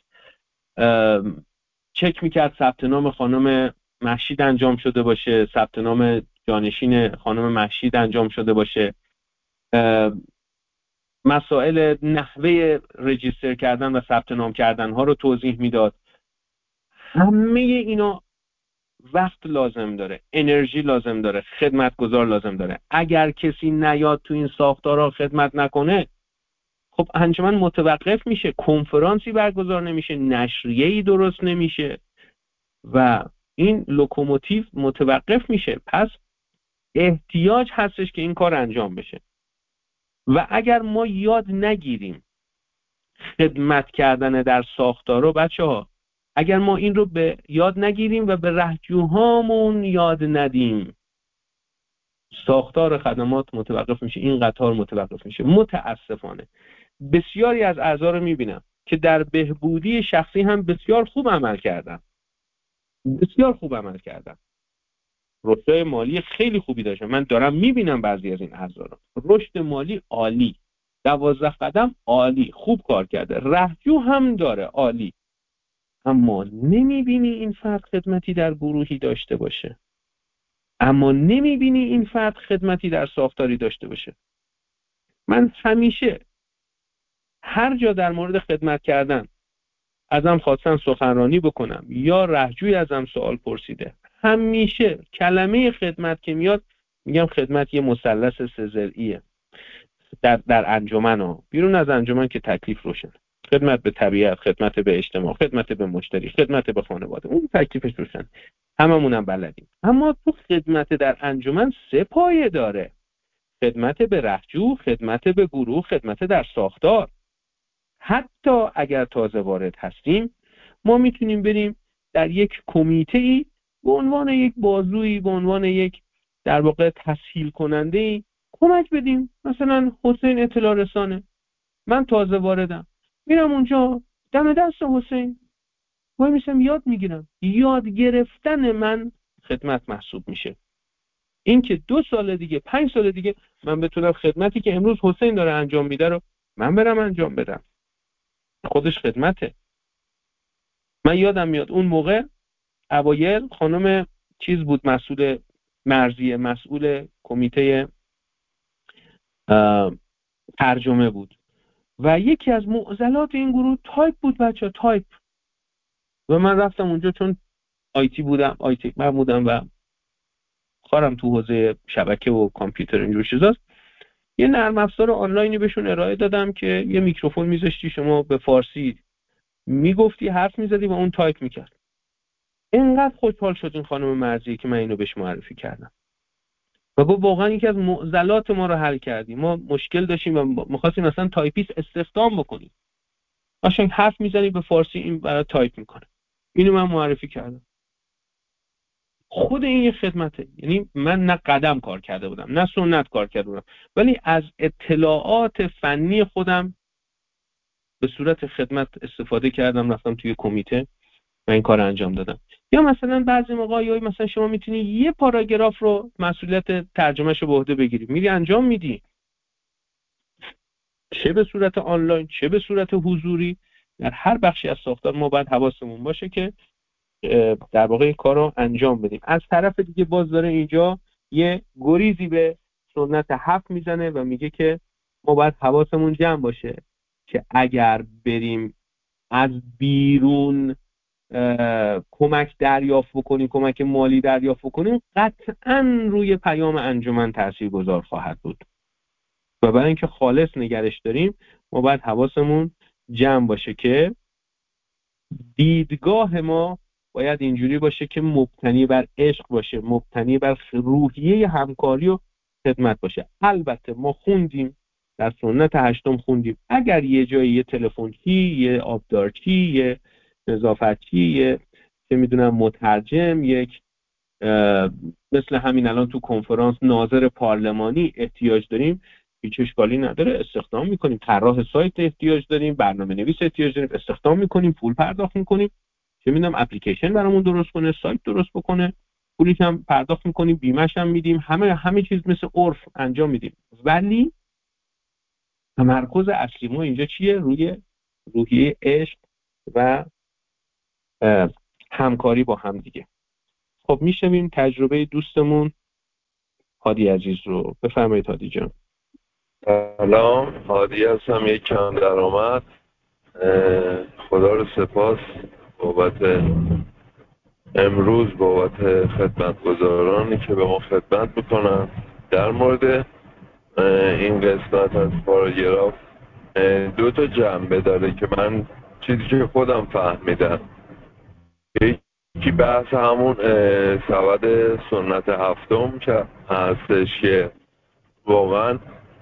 چک میکرد ثبت نام خانم مهشید انجام شده باشه، ثبت نام جانشین خانم مهشید انجام شده باشه، مسائل نحوه رجیستر کردن و ثبت نام کردن ها رو توضیح میداد. همه اینا وقت لازم داره، انرژی لازم داره، خدمتگزار لازم داره. اگر کسی نیاد تو این ساختارها خدمت نکنه، خب انجمن متوقف میشه، کنفرانسی برگزار نمیشه، نشریه‌ای درست نمیشه و این لوکوموتیو متوقف میشه. پس احتیاج هستش که این کار انجام بشه و اگر ما یاد نگیریم خدمت کردن در ساختارها، بچه‌ها، اگر ما این رو به یاد نگیریم و به رهجوهامون یاد ندیم، ساختار خدمات متوقف میشه، این قطار متوقف میشه. متاسفانه بسیاری از اعضا رو میبینم که در بهبودی شخصی هم بسیار خوب عمل کردن، بسیار خوب عمل کردن، رشد مالی خیلی خوبی داشتن. من دارم میبینم بعضی از این اعضا رو، رشد مالی عالی، 12 قدم عالی، خوب کار کرده، رهجو هم داره عالی، اما نمیبینی این فرد خدمتی در گروهی داشته باشه، اما نمیبینی این فرد خدمتی در ساختاری داشته باشه. من همیشه هر جا در مورد خدمت کردن ازم خواستن سخنرانی بکنم یا رهجوی ازم سوال پرسیده، همیشه کلمه خدمت که میاد میگم خدمت یه مثلث سه ضلعیه. در انجمن ها، بیرون از انجمن که تکلیف روشن، خدمت به طبیعت، خدمت به اجتماع، خدمت به مشتری، خدمت به خانواده، اون تکلیفش روشن، هممونم بلدیم. اما تو خدمت در انجمن سه پایه داره: خدمت به رهجو، خدمت به گروه، خدمت در ساختار. حتی اگر تازه وارد هستیم، ما میتونیم بریم در یک کمیته‌ای به عنوان یک بازویی، به عنوان یک در واقع تسهیل کننده‌ای کمک بدیم. مثلا حسین اطلاع رسانه، من تازه واردم، میرم اونجا دم دست حسین وای میشم یاد میگیرم. یاد گرفتن من خدمت محسوب میشه. این که 2 سال دیگه، 5 سال دیگه من بتونم خدمتی که امروز حسین داره انجام میده رو من برم انجام بدم، خودش خدمته. من یادم میاد اون موقع اوایل خانم چیز بود، مسئول مرزیه، مسئول کمیته ترجمه بود و یکی از معضلات این گروه تایپ بود بچه، تایپ. و من رفتم اونجا چون آیتی بودم، آیتی من بودم و کارم تو حوزه شبکه و کامپیوتر اینجور چیزاست، یه نرم افزار آنلاینی بهشون ارائه دادم که یه میکروفون میذاشتی، شما به فارسی میگفتی، حرف میزدی و اون تایپ میکرد. اینقدر خوشحال شد این خانم مرزی که من اینو بهش معرفی کردم و گفت واقعا یکی از معضلات ما رو حل کردیم. ما مشکل داشتیم و می‌خواستیم مثلا تایپیست استخدام بکنیم، قشنگ حرف میزنی به فارسی این برای تایپ میکنه. اینو من معرفی کردم. خود این یه خدمته. یعنی من نه قدم کار کرده بودم نه سنت کار کرده بودم، ولی از اطلاعات فنی خودم به صورت خدمت استفاده کردم، رفتم توی کمیته و این کار انجام دادم. یا مثلا بعضی موقع یا مثلا شما میتونی یه پاراگراف رو مسئولیت ترجمهش رو به عهده بگیری، میری انجام میدی، چه به صورت آنلاین چه به صورت حضوری. در هر بخشی از ساختار ما باید حواسمون باشه که در واقع این کار رو انجام بدیم. از طرف دیگه باز داره اینجا یه گریزی به سنت 7 میزنه و میگه که ما باید حواسمون جمع باشه. که اگر بریم از بیرون کمک دریافت بکنیم، کمک مالی دریافت بکنیم، قطعاً روی پیام انجمن تاثیرگذار خواهد بود. و برای اینکه خالص نگرش داریم ما باید حواسمون جمع باشه که دیدگاه ما باید اینجوری باشه که مبتنی بر عشق باشه، مبتنی بر روحیه همکاری و خدمت باشه. البته ما خوندیم در سنت هشتم خوندیم اگر یه جایی یه تلفنچی، یه آبدارچی، یه نظافتچی، یه چه میدونم مترجم، یک مثل همین الان تو کنفرانس ناظر پارلمانی احتیاج داریم، هیچ اشکالی نداره، استخدام میکنیم. طراح سایت احتیاج داریم، برنامه نویس احتیاج داریم، استخدام میکنیم، پول پرداخت میکنیم، چه میدونم اپلیکیشن برامون درست کنه، سایت درست بکنه، پولیش هم پرداخت میکنیم، بیمه‌ش هم میدیم، همه چیز مثل عرف انجام میدیم. ولی تمرکز اصلی ما اینجا چیه؟ روی روحیه عشق و همکاری با هم دیگه. خب میشنویم تجربه دوستمون هادی عزیز رو. بفرمایید هادی جان. سلام، هادی هستم، یک کم درآمد. خدا رو سپاس بابت امروز، بابت خدمتگزارانی که به ما خدمت میکنن. در مورد این قسمت از پاراگراف دو تا جنبه داره که من چیزی که خودم فهمیدم، یکی بحث همون سبد سنت هفتم که هستش که واقعا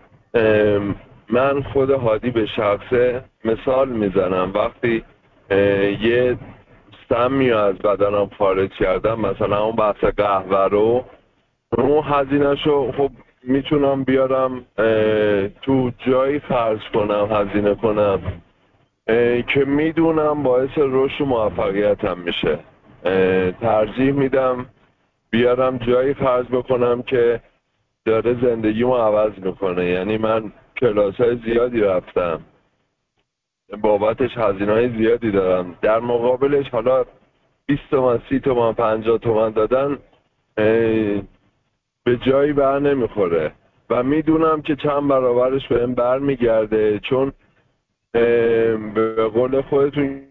من خود هادی به شخصه مثال میزنم وقتی یه سمی از بدنم خارج کردم، مثلا اون بحث قهوه رو، اون هزینه‌شو خب میتونم بیارم تو جایی خرج کنم، هزینه کنم که میدونم باعث رشد و موفقیتم میشه. ترجیح میدم بیارم جایی خرج بکنم که داره زندگیمو عوض میکنه. یعنی من کلاس‌های زیادی رفتم، بابتش هزینه‌های زیادی دارم، در مقابلش حالا 20 تومن، 30 تومن، 50 تومن دادن به جایی بر نمیخوره و میدونم که چند برابرش بهم برمیگرده، چون به قول خودتون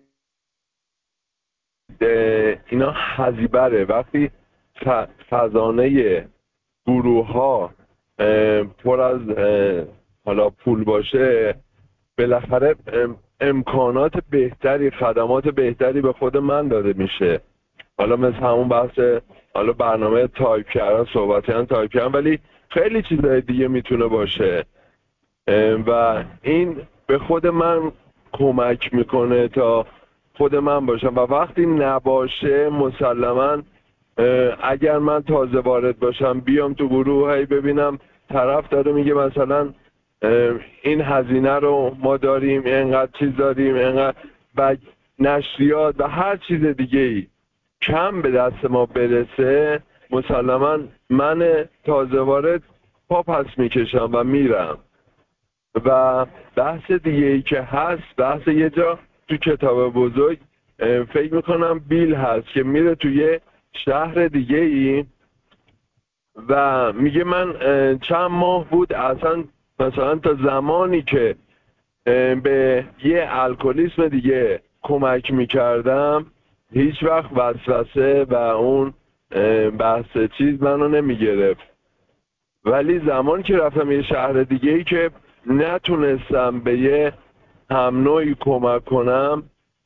اینا هزیبره. وقتی خزانه گروه ها پر از حالا پول باشه، بالاخره امکانات بهتری، خدمات بهتری به خود من داده میشه. حالا مثل همون بحث حالا برنامه تایپ کردن، صحبتیان تایپ کردن، ولی خیلی چیزهای دیگه میتونه باشه و این به خود من کمک میکنه تا خود من باشم. و وقتی نباشه مسلما اگر من تازه وارد باشم بیام تو گروه هی ببینم طرف داره میگه مثلا این هزینه رو ما داریم، اینقدر چیز داریم، اینقدر نشریات و هر چیز دیگه ای کم به دست ما برسه، مسلما من تازه وارد پا پس میکشم و میرم. و بحث دیگه ای که هست، بحث یه جا تو کتاب بزرگ فکر میکنم بیل هست که میره توی شهر دیگه ای و میگه من چند ماه بود اصلا مثلا تا زمانی که به یه الکلیسم دیگه کمک میکردم هیچ وقت وسوسه و اون بحث چیز منو نمیگرفت، ولی زمانی که رفتم یه شهر دیگه ای که نتونستم به یه هم نوعی کمک کنم،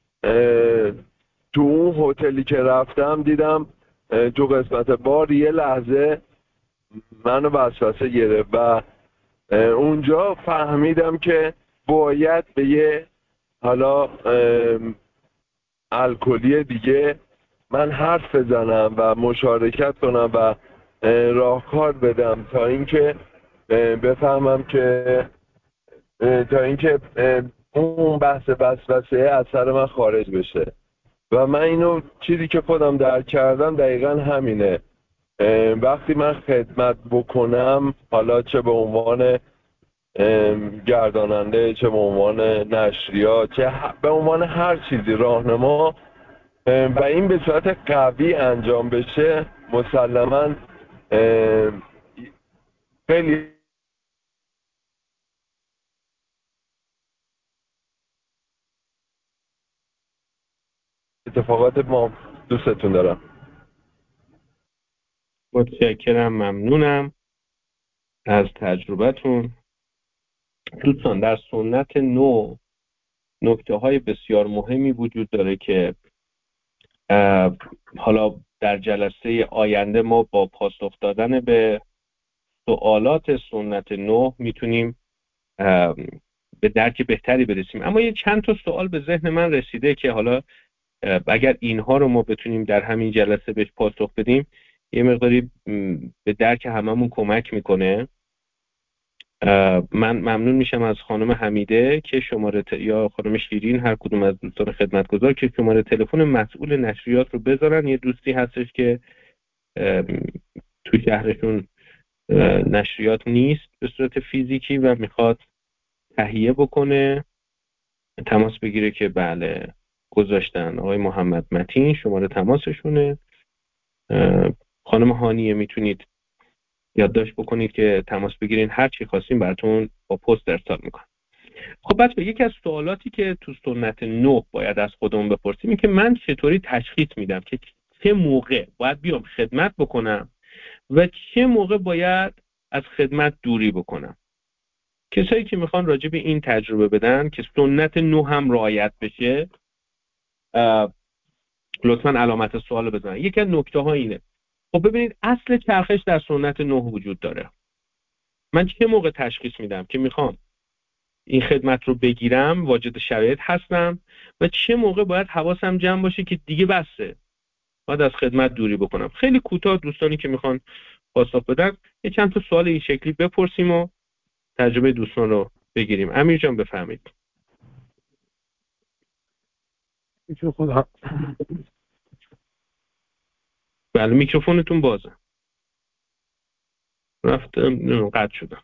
تو اون هتلی که رفتم دیدم تو قسمت بار یه لحظه منو وسوسه گرفت و اونجا فهمیدم که باید به یه حالا الکلی دیگه من حرف بزنم و مشارکت کنم و راهکار بدم تا اینکه بفهمم که اون بحث وسوسه از سر من خارج بشه. و من اینو چیزی که خودم درک کردم دقیقا همینه. وقتی من خدمت بکنم، حالا چه به عنوان گرداننده، چه به عنوان نشریات، چه به عنوان هر چیزی راهنما، و این به صورت قوی انجام بشه، مسلما خیلی. 。 . . . . . . . . . . . . . . . . . . . . . . . . . . . 。 . . 。 . 。 . 。 。 . 。. 。. 。. 。 。 。 。 。 。 . . . . 。 . اتفاقات ما. دوستتون دارم. متشکرم، ممنونم از تجربتون. دوستان در سنت 9 نکته های بسیار مهمی وجود داره که حالا در جلسه آینده ما با پاسخ دادن به سوالات سنت 9 میتونیم به درک بهتری برسیم. اما یه چند تا سوال به ذهن من رسیده که حالا اگر اینها رو ما بتونیم در همین جلسه بهش پاسخ بدیم یه مقداری به درک هممون کمک میکنه. من ممنون میشم از خانم حمیده که یا خانم شیرین، هر کدوم از دوستان خدمتگزار، که شماره تلفن مسئول نشریات رو بذارن. یه دوستی هستش که توی شهرشون نشریات نیست به صورت فیزیکی و میخواد تهیه بکنه، تماس بگیره که بله گذاشتن. آقای محمد متین شماره تماسشونه. خانم هانیه میتونید یادداشت بکنید که تماس بگیرین، هر چی خواستین براتون با پست ارسال میکنم. خب بچه، یکی از سوالاتی که تو سنت 9 باید از خودمون بپرسیم این که من چطوری تشخیص میدم که چه موقع باید بیام خدمت بکنم و چه موقع باید از خدمت دوری بکنم. کسایی که میخوان راجع به این تجربه بدن که سنت 9 هم رعایت بشه لطفاً علامت سوال بزنن. یکی از نکته ها اینه، خب ببینید اصل چرخش در سنت 9 وجود داره. من چه موقع تشخیص میدم که میخوام این خدمت رو بگیرم، واجد شرایط هستم، و چه موقع باید حواسم جمع باشه که دیگه بسه، باید از خدمت دوری بکنم. خیلی کوتاه دوستانی که میخوان پاسخ بدن یه چند تا سوال این شکلی بپرسیم و تجربه دوستان رو بگیریم. امیر جان بفرمایید. بله میکروفونتون بازه. رفتم قطع شدم.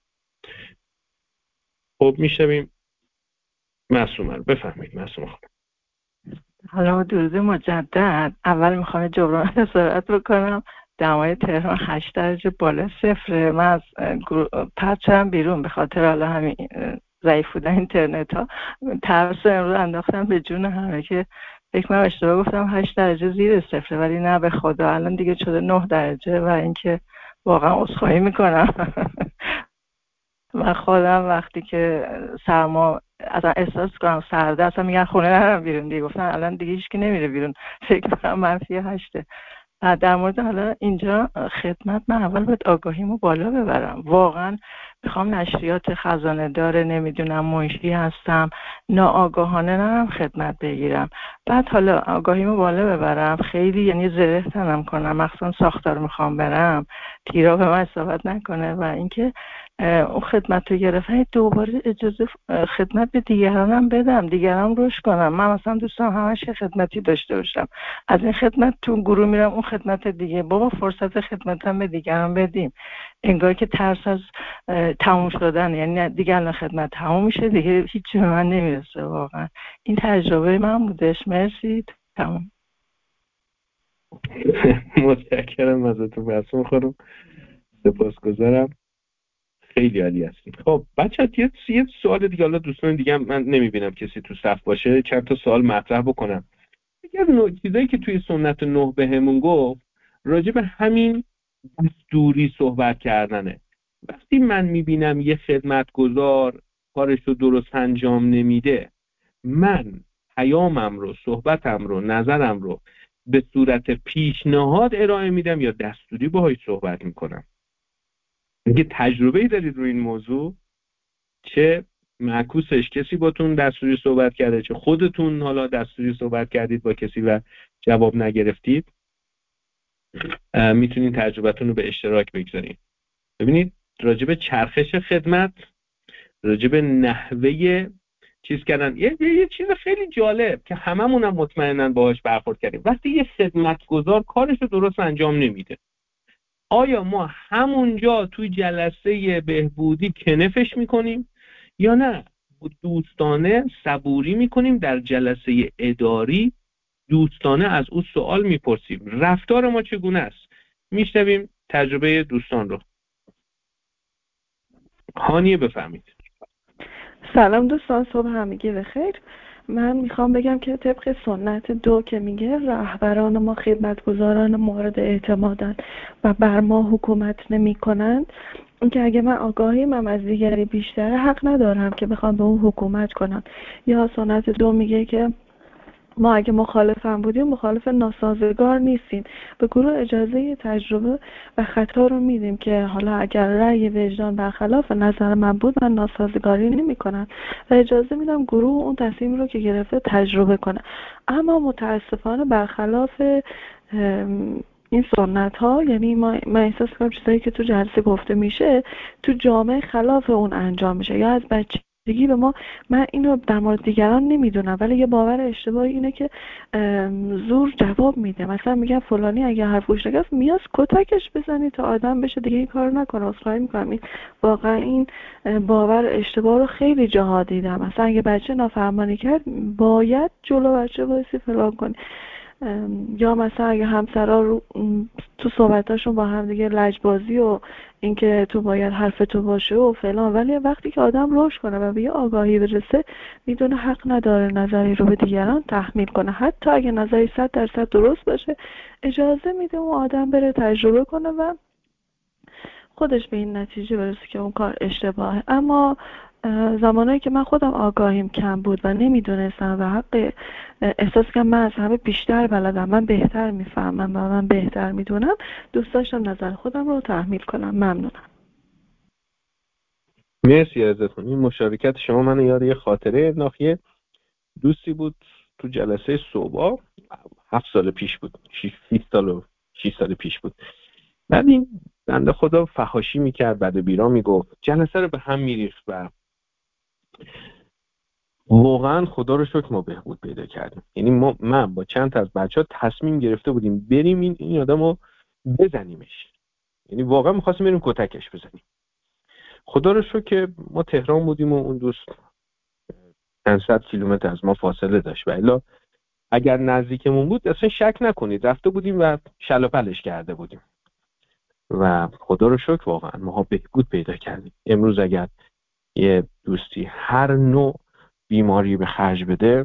خب میشویم معصومه رو بفرمایید. معصومه خانم. حالا درود مجدد. اول میخوام جبران اسارت بکنم دمای تهران 8 درجه بالا صفره. من از پرت شدم بیرون به خاطر حالا همین ضعیف بودن اینترنت ها. ترس امروز انداختم به جون همه که فکر من اشتباه گفتم 8 درجه زیر صفره، ولی نه به خدا الان دیگه شده 9 درجه و اینکه واقعا عذرخواهی میکنم. من خودم وقتی که سرما اصلا احساس کنم سرده اصلا میگن خونه نرم بیرون دیگه. گفتن الان دیگه هیچکی نمیره بیرون، فکر کنم -8. در مورد حالا اینجا خدمت، من اول باید آگاهیمو بالا ببرم. واقعا میخوام نشریات خزانه داره، نمیدونم منشی هستم، ناآگاهانه نرم خدمت بگیرم. بعد حالا آگاهیمو بالا ببرم، خیلی یعنی زره تنم کنم، مخصوصا ساختار میخوام برم، تیرا به من اصابت نکنه و اینکه اون خدمت رو گرفتن دوباره اجازه خدمت به دیگرانم بدم، دیگران روش کنم. من مثلا دوستم همش خدمتی داشته باشم، از این خدمت تو گروه میرم اون خدمت دیگه، بابا فرصت خدمتم به دیگران بدیم. انگار که ترس از تموم شدن، یعنی دیگه الان خدمت تموم میشه دیگه هیچی به من نمیرسه. واقعا این تجربه من بودش. مرسی. تمام. متشکرم ازتون معصومه خانم، سپاسگزارم، خیلی عالی هستید. خب بچه‌ها یه سوال دیگه، حالا دوستان دیگه هم من نمیبینم کسی تو صف باشه، چند تا سوال مطرح بکنم. یکی از چیزایی که توی سنت 9 بهمون گفت راجع به همین دستوری صحبت کردنه. وقتی من میبینم یه خدمتگزار کارش رو درست انجام نمیده، من پیامم رو، صحبتم رو، نظرم رو به صورت پیشنهاد ارائه میدم یا دستوری باهاش صحبت میکنم؟ اگه تجربه‌ای دارید روی این موضوع، چه معکوسش کسی باتون دستوری صحبت کرده، چه خودتون حالا دستوری صحبت کردید با کسی و جواب نگرفتید، میتونید تجربتون رو به اشتراک بگذارید. ببینید راجب چرخش خدمت، راجب نحوه چیز کردن، یه چیز خیلی جالب که هممونم مطمئناً باهاش برخورد کردیم. وقتی یه خدمتگزار کارش رو درست انجام نمیده، آیا ما همونجا توی جلسه بهبودی کنفش میکنیم یا نه دوستانه صبوری میکنیم، در جلسه اداری دوستانه از او سوال میپرسیم رفتار ما چگونه است؟ میشنویم تجربه دوستان رو. هانیه بفهمید. سلام دوستان، صبح همگی بخیر. من میخوام بگم که طبق سنت 2 که میگه رهبران ما خدمتگزاران مورد اعتمادن و بر ما حکومت نمی کنند، این که اگه من آگاهیم از دیگری بیشتره حق ندارم که بخوام به اون حکومت کنم. یا سنت 2 میگه که ما اگه مخالف هم بودیم مخالف ناسازگار نیستیم، به گروه اجازه تجربه و خطا رو میدیم که حالا اگر رأی وجدان برخلاف نظر من بود من ناسازگاری نمی کنم و اجازه میدم گروه اون تصمیم رو که گرفته تجربه کنه. اما متاسفانه برخلاف این سنت ها، یعنی من احساس کنم چیزایی که تو جلسه گفته میشه تو جامعه خلاف اون انجام میشه. یا از بچگی به ما، من اینو در مورد دیگران نمیدونم ولی یه باور اشتباهی اینه که زور جواب میده. مثلا میگن فلانی اگه حرف گوش نگرفت میاز کتکش بزنی تا آدم بشه دیگه این کارو نکنه. عذرخواهی میکنم، این واقعا این باور اشتباه رو خیلی جاها دیدم. مثلا اگه بچه نافرمانی کرد باید جلو بچه وایسی فلان کنی. یا مثلا اگه همسرا رو تو صحبتاشون با هم دیگه لجبازی و اینکه تو باید حرف تو باشه و فلان، ولی وقتی که آدم رشد کنه و به یه آگاهی برسه میدونه حق نداره نظری رو به دیگران تحمیل کنه، حتی اگه نظری 100% درست باشه اجازه میده اون آدم بره تجربه کنه و خودش به این نتیجه برسه که اون کار اشتباهه. اما زمانایی که من خودم آگاهیم کم بود و نمیدونستم و حق احساس کنم من از همه بیشتر بلدم، من بهتر میفهمم و من بهتر میدونم، دوست داشتم نظر خودم رو تحمیل کنم. ممنونم. مرسی ازتون. این مشارکت شما من یاد یه خاطره ناخیه دوستی بود تو جلسه صبح 7 سال پیش بود، 6 سال پیش بود. بعد این بنده خدا فحاشی میکرد، بعد بیرا میگفت، جلسه رو به هم میریخت و واقعا خدا رو شکر ما بهبود پیدا کردیم. یعنی من با چند تا از بچه‌ها تصمیم گرفته بودیم بریم این آدمو بزنیمش، یعنی واقعا می‌خواستیم بریم کتکش بزنیم. خدا رو شکر که ما تهران بودیم و اون دوست چند صد کیلومتر از ما فاصله داشت و الا اگر نزدیکمون بود اصلا شک نکنید رفته بودیم و شلاپلش کرده بودیم. و خدا رو شکر واقعا ما بهبود پیدا کردیم. امروز اگر یه دوستی هر نوع بیماری به خرج بده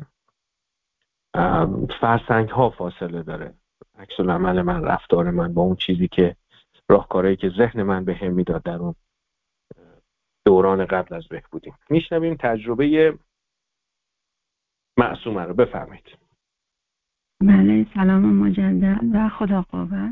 فرسنگ ها فاصله داره. عکس العمل من، رفتار من با اون چیزی که راهکارهایی که ذهن من به هم میداد در اون دوران قبل از بهبودی. میشنویم تجربه معصومه رو. بفرمایید. بله، سلام مجدد و خدا قوت.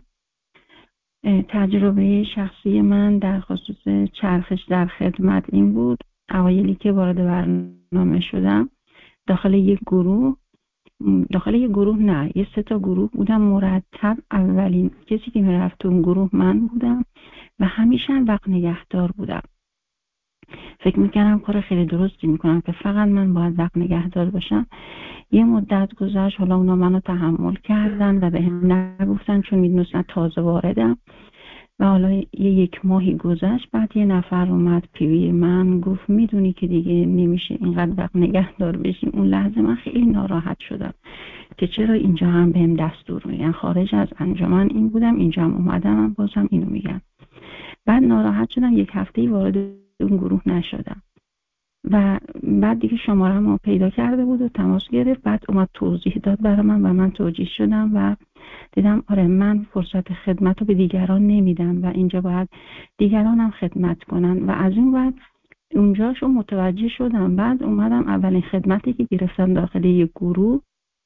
تجربه شخصی من در خصوص چرخش در خدمت این بود. اوایلی که وارد برنامه شدم داخل یک گروه نه، یه 3 تا گروه بودم مرتب. اولین کسی که میرفت تو اون گروه من بودم و همیشه وقت نگهدار بودم. فکر میکنم کار خیلی درستی میکنم که فقط من باید وقت نگهدار باشم. یه مدت گذشت، حالا اونا منو تحمل کردن و به هم نگفتن چون میدونستن تازه واردم و حالا یک ماهی گذشت. بعد یه نفر اومد پیوی من گفت میدونی که دیگه نمیشه اینقدر وقت نگهدار بشیم. اون لحظه من خیلی ناراحت شدم که چرا اینجا هم بهم دستور میگن، خارج از انجمن این بودم اینجا هم اومدم من بازم اینو میگن. بعد ناراحت شدم، 1 هفته وارد اون گروه نشدم و بعد دیگه شماره‌مو رو پیدا کرده بود و تماس گرفت. بعد اومد توضیح داد برای من و من توجیه شدم و دیدم آره من فرصت خدمت رو به دیگران نمیدم و اینجا باید دیگران هم خدمت کنن و از این بعد اونجاشو متوجه شدم. بعد اومدم اولین خدمتی که گرفتم داخل یک گروه،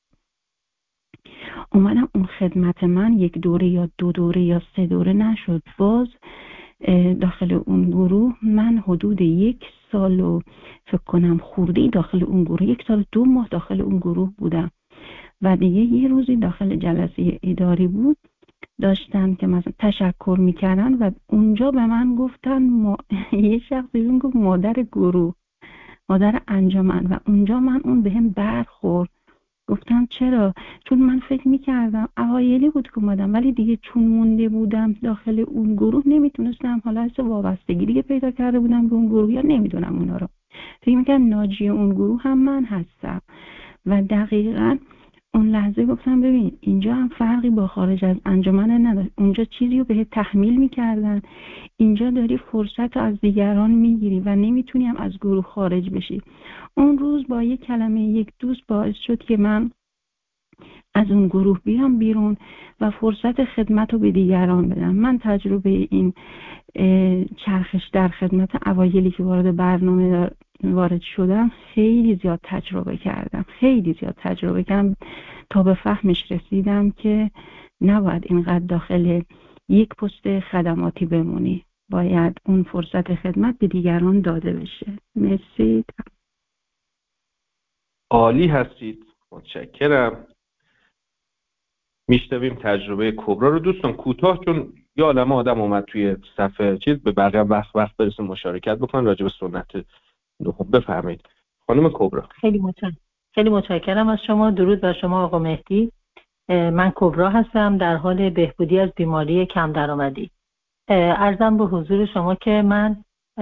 اومدم اون خدمت من 1 دوره یا 2 دوره یا 3 دوره نشد. باز داخل اون گروه من حدود 1 سال و فکر کنم خورده‌ای داخل اون گروه، 1 سال 2 ماه داخل اون گروه بودم و دیگه یه روزی داخل جلسه اداری بود داشتن که مثلا تشکر میکردن و اونجا به من گفتن یه شخصی بهم گفت مادر گروه، مادر انجمن و اونجا من اون بهم برخورد. گفتم چرا؟ چون من فکر میکردم اوایلی بود که اومدم ولی دیگه چون مونده بودم داخل اون گروه نمیتونستم، حالا از وابستگی دیگه پیدا کرده بودم به اون گروه یا نمیدونم اونا رو. فکر میکردم ناجی اون گروه هم من هستم و دقیقاً اون لحظه گفتم ببین اینجا هم فرقی با خارج از انجمن نداشت، اونجا چیزی رو بهت تحمیل میکردن، اینجا داری فرصت رو از دیگران میگیری و نمیتونی هم از گروه خارج بشی. اون روز با یک کلمه یک دوست باعث شد که من از اون گروه بیام بیرون و فرصت خدمت رو به دیگران بدم. من تجربه این چرخش در خدمت اوایلی که وارد برنامه وارد شدم خیلی زیاد تجربه کردم تا به فهمش رسیدم که نباید اینقدر داخل یک پست خدماتی بمونی، باید اون فرصت خدمت به دیگران داده بشه. مرسی. عالی هستید، متشکرم. میشنویم تجربه کبرا رو. دوستان کوتاه، چون یه عالمه آدم اومد توی صفحه چیز، به بقیه وقت برسه مشارکت بکنن راجع به سنت نهم. بفرمایید خانم کبرا. خیلی متشکرم از شما. درود بر شما آقا مهدی. من کبرا هستم در حال بهبودی از بیماری کم درآمدی. عرضم به حضور شما که من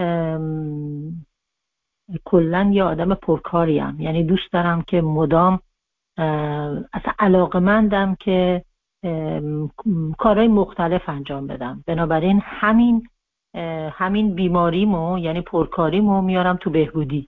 کلاً یه آدم پرکاریم، یعنی دوست دارم که مدام اصلا علاقه‌مندم که کارهای مختلف انجام بدم. بنابراین همین بیماریمو یعنی پرکاریمو میارم تو بهبودی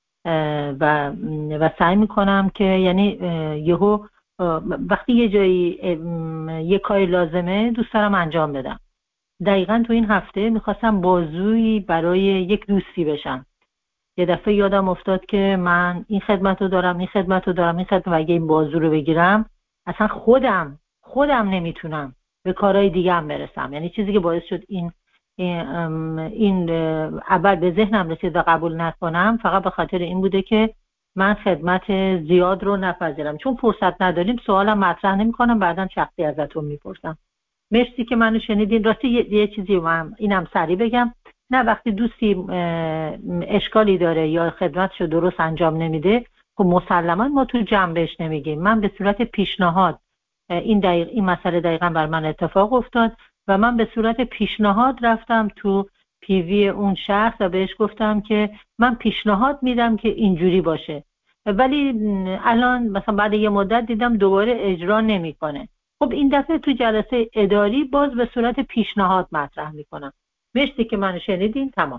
و سعی میکنم که یعنی یهو وقتی یه جایی یه کاری لازمه دوست دارم انجام بدم. دقیقاً تو این هفته میخواستم بازویی برای یک دوستی بشم. یه دفعه یادم افتاد که من این خدمت رو دارم و اگه این بازو رو بگیرم اصلا خودم نمیتونم به کارهای دیگه هم برسم. یعنی چیزی که باعث شد این اول به ذهنم رسید و قبول نکنم فقط به خاطر این بوده که من خدمت زیاد رو نپذیرم. چون فرصت نداریم سوالم مطرح نمی‌کنم، بعداً شخصی ازتون میپرسم. مرسی که منو شنیدین. راستی یه چیزی اینم سریع بگم، نه وقتی دوستی اشکالی داره یا خدمتشو درست انجام نمیده، خب مسلما ما تو جمع بهش نمیگیم. من به صورت پیشنهاد این مسئله دقیقاً بر من اتفاق افتاد و من به صورت پیشنهاد رفتم تو پیوی اون شخص و بهش گفتم که من پیشنهاد میدم که اینجوری باشه، ولی الان مثلا بعد یه مدت دیدم دوباره اجرا نمیکنه. خب این دفعه تو جلسه اداری باز به صورت پیشنهاد مطرح میکنم. مرسی که منو شنیدین. تمام.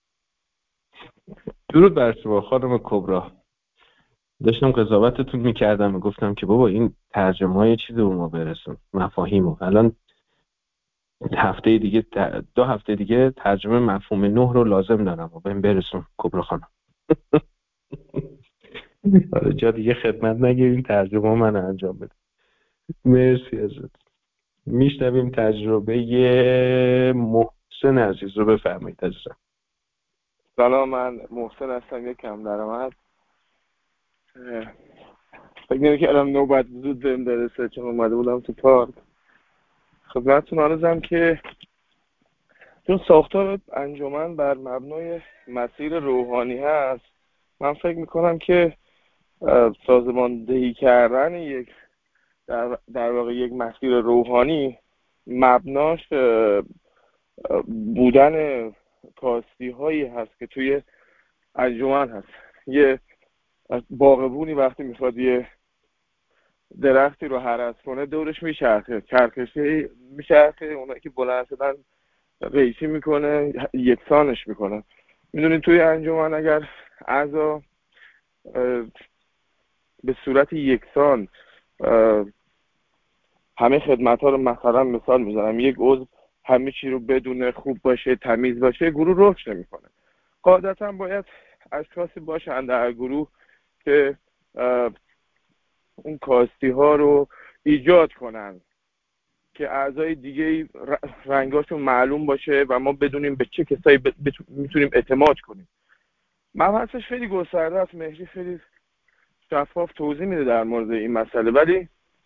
درود بر شما خانم کبرا. داشتم قضاوتتون میکردم و گفتم که بابا این ترجمه های چیزی به ما برسون، مفاهیمو. الان هفته دیگه 2 هفته دیگه ترجمه مفهوم 9 رو لازم دارم و بهم برسون کبرا خانم. حالا جا دیگه خدمت نگیرین، ترجمه من انجام بده. مرسی ازت. میشنویم تجربه محسن عزیز رو. بفرمایید عزیزم. سلام، من محسن هستم، یک کم درآمد. فکر نمی‌کردم نوبت زود بهم برسه چون اومده بودم تو پارک. خدمتتون عرضم که چون ساختار انجمن بر مبنای مسیر روحانی هست، من فکر میکنم که سازماندهی کردن در واقع یک مسیر روحانی مبناش بودن کاستی هایی هست که توی انجمن هست. یه باغبونی وقتی میخواد یه درختی رو هرس کنه دورش میچرخه، چرخشی میچرخه، اونایی که بلند شدن قیچی میکنه، یکسانش میکنه. میدونید توی انجمن اگر اعضا به صورت یکسان همه خدمت ها رو مثلا مثال میزنم، یک عضو همه چی رو بدون خوب باشه، تمیز باشه، گروه رشد نمیکنه. قاعدتا باید اشخاصی باشن در گروه که اون کاستی ها رو ایجاد کنن که اعضای دیگه رنگاشون معلوم باشه و ما بدونیم به چه کسایی میتونیم اعتماد کنیم. مبحثش خیلی گسترده است. مهدی خیلی شفاف توضیح میده در مورد این مسئله، ولی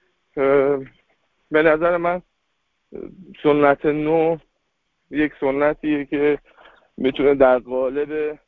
به نظر من سنت نو یک سنتیه که میتونه در قالب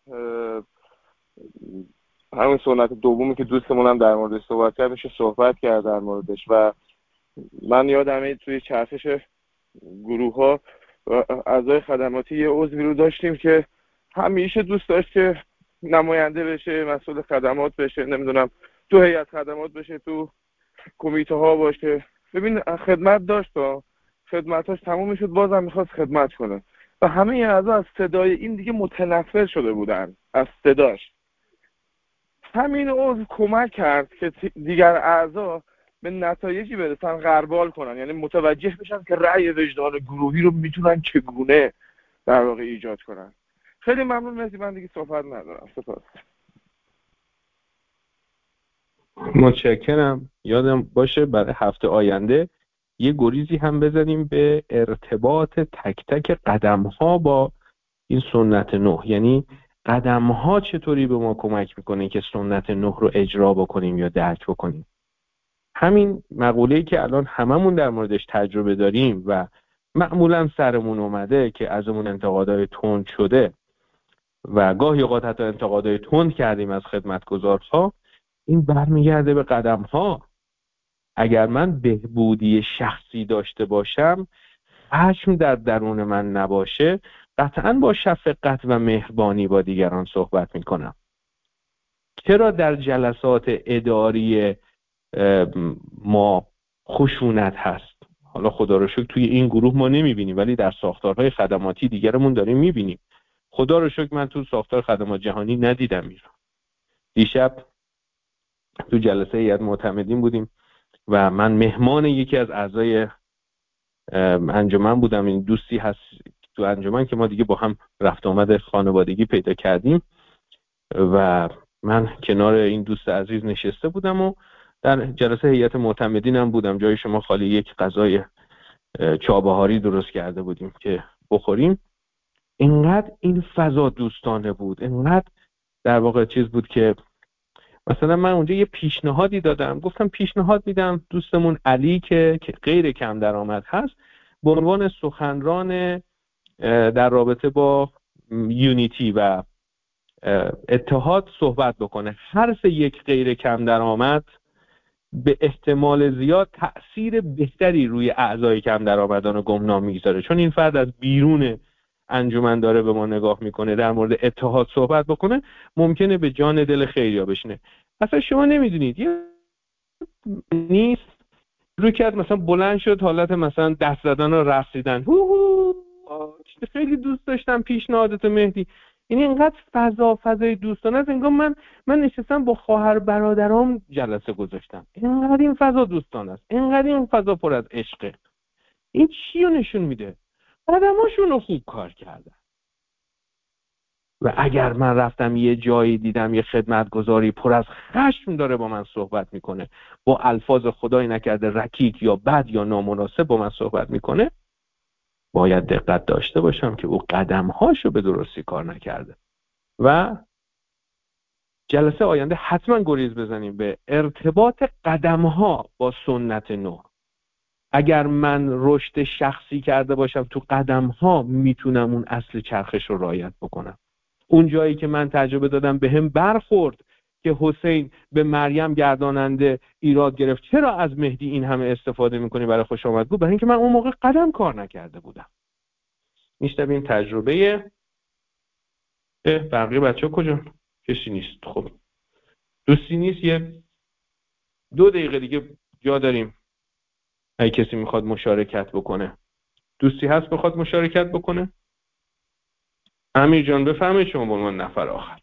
همون سنت دومی که دوستمون هم در موردش صحبت کرد میشه صحبت کرد در موردش. و من یادمه توی چرخش گروه ها اعضای خدماتی یه عضوی رو داشتیم که همیشه دوست داشت که نماینده بشه، مسئول خدمات بشه، نمیدونم تو هیئت خدمات بشه، تو کمیته ها باشه. ببین خدمت داشت، خدمتاش تموم میشد بازم میخواست خدمت کنه و همه اعضا از صدای این دیگه متنفر شده بودن از صداش. همین عضو کمک کرد که دیگر اعضا به نتایجی برسن غربال کنن، یعنی متوجه بشن که رأی وجدان گروهی رو میتونن چگونه در واقع ایجاد کنن. خیلی ممنون، مرسی، من دیگه صحبت ندارم. سپاس. متشکرم. یادم باشه برای هفته آینده یه گریزی هم بزنیم به ارتباط تک تک قدم ها با این سنت 9، یعنی قدم ها چطوری به ما کمک میکنه که سنت 9 رو اجرا بکنیم یا درک بکنیم. همین مقوله‌ای که الان هممون در موردش تجربه داریم و معمولا سرمون اومده که ازمون انتقادهای تند شده و گاهی اوقات حتی انتقادهای تند کردیم از خدمتگزارها، این برمیگرده به قدم ها. اگر من بهبودی شخصی داشته باشم، خشم در درون من نباشه، قطعاً با شفقت و مهربانی با دیگران صحبت میکنم. چرا در جلسات اداری ما خشونت هست؟ حالا خدا رو شکر توی این گروه ما نمیبینیم، ولی در ساختارهای خدماتی دیگرمون داریم میبینیم. خدا رو شکر من تو ساختار خدمات جهانی ندیدم ایران. دیشب تو جلسه هیئت معتمدین بودیم و من مهمان یکی از اعضای انجمن بودم. این دوستی هست تو انجمن که ما دیگه با هم رفت آمد خانوادگی پیدا کردیم و من کنار این دوست عزیز نشسته بودم و در جلسه هیئت معتمدین هم بودم. جای شما خالی، یک غذای چابهاری درست کرده بودیم که بخوریم. اینقدر این فضا دوستانه بود، اینقدر در واقع چیز بود که مثلا من اونجا یه پیشنهادی دادم، گفتم پیشنهاد میدم دوستمون علی که غیر کم درآمد هست به عنوان سخنران در رابطه با یونیتی و اتحاد صحبت بکنه. حرف یک غیر کم درآمد به احتمال زیاد تأثیر بهتری روی اعضای کم درآمدان گمنام میگذاره، چون این فرد از بیرون انجمن داره به ما نگاه میکنه، در مورد اتحاد صحبت بکنه، ممکنه به جان دل خیلیا بشینه. اصلا شما نمیدونید یه نیست روی کرد مثلا بلند شد حالت مثلا دست زدن و رقصیدن، خیلی دوست داشتم پیشنهادات مهدی. این اینقدر فضای دوستانه است، انگار من نشستم با خواهر برادرام جلسه گذاشتم. اینقدر این فضا دوستانه است، اینقدر این فضا پر از عشقه. این چی رو نشون میده؟ آدماشون رو خوب کار کردن. و اگر من رفتم یه جایی دیدم یه خدمتگزاری پر از خشم داره با من صحبت میکنه، با الفاظ خدای نکرده رکیک یا بد یا نامناسب با من صحبت میکنه، باید دقت داشته باشم که او قدمهاشو به درستی کار نکرده. و جلسه آینده حتما گریز بزنیم به ارتباط قدمها با سنت 9. اگر من رشد شخصی کرده باشم تو قدمها، میتونم اون اصل چرخش رو رعایت بکنم. اون جایی که من تجربه دادم به هم برخورد که حسین به مریم گرداننده ایراد گرفت، چرا از مهدی این همه استفاده میکنی برای خوش آمدگو؟ برای اینکه من اون موقع قدم کار نکرده بودم. میشنویم تجربه بقیه بچه ها کجا؟ کسی نیست. خب دوستی نیست، یه 2 دقیقه دیگه جا داریم اگه کسی میخواد مشارکت بکنه. دوستی هست بخواد مشارکت بکنه؟ امیر جان بفرمایید شما به عنوان نفر آخر.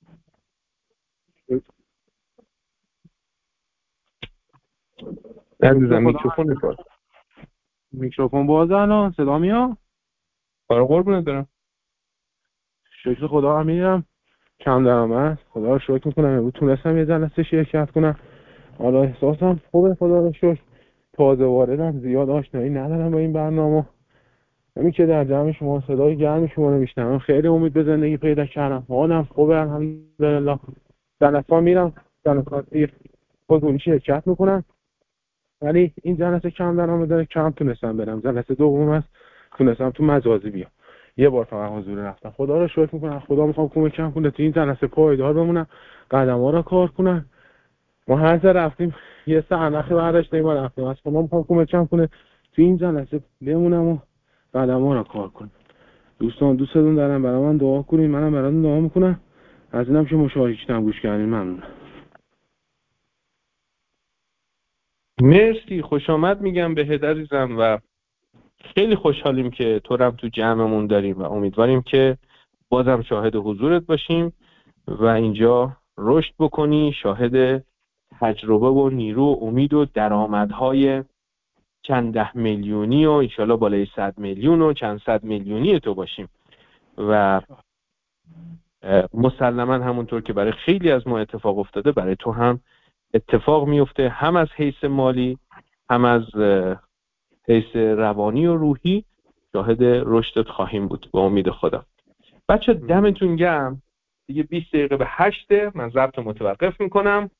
عزیزم میکروفون بازه الان صدا میاد؟ آره قربونت برم. شکر خدا امیرم کم درآمد، خدا رو شکر میکنم امروز تونستم یه جلسه شرکت کنم. حالا احساسم خوبه، خدا رو شکر. تازه واردم، زیاد آشنایی ندارم با این برنامه. همین که در جمع شما صدای گرم شما رو میشنوم خیلی امید به زندگی پیدا کردم. حالم خوبه الحمدلله. جلسات میرم، جلسات حضوری شرکت میکنم، ولی این جلسه کم درآمد داره، کم تونستم برم. جلسه دوم است تونستم تو مجازی بیام. یه بار فقط حضور رفتم. خدا رو شکر میکنم. خدا میخوام کمکم کنه تو این جلسه پایدار بمونم، قدم‌ها رو کار کنم. ما هر جا رفتیم یه سرنخی برداشتیم ما رفتیم. از خدا میخوام کمکم کنه تو این جلسه بمونم و قدم‌ها رو کار کنم. دوستان دوستتون دارم، برای من دعا کنین، منم براتون دعا میکنم. از اینم که مشارکتم گوش کردین ممنونم. مرسی، خوش آمد میگم بهت عزیزم و خیلی خوشحالیم که تو رو تو جمعمون داریم و امیدواریم که بازم شاهد حضورت باشیم و اینجا رشد بکنی، شاهد تجربه و نیرو و امید و درآمدهای چند ده میلیونی و انشالله بالای 100 میلیون و چند صد میلیونی تو باشیم و مسلما همونطور که برای خیلی از ما اتفاق افتاده برای تو هم اتفاق میفته، هم از حیث مالی هم از حیث روانی و روحی شاهد رشدت خواهیم بود با امید خدا. بچه دمتون گرم. دیگه 20 دقیقه به 8 من ضبط متوقف میکنم.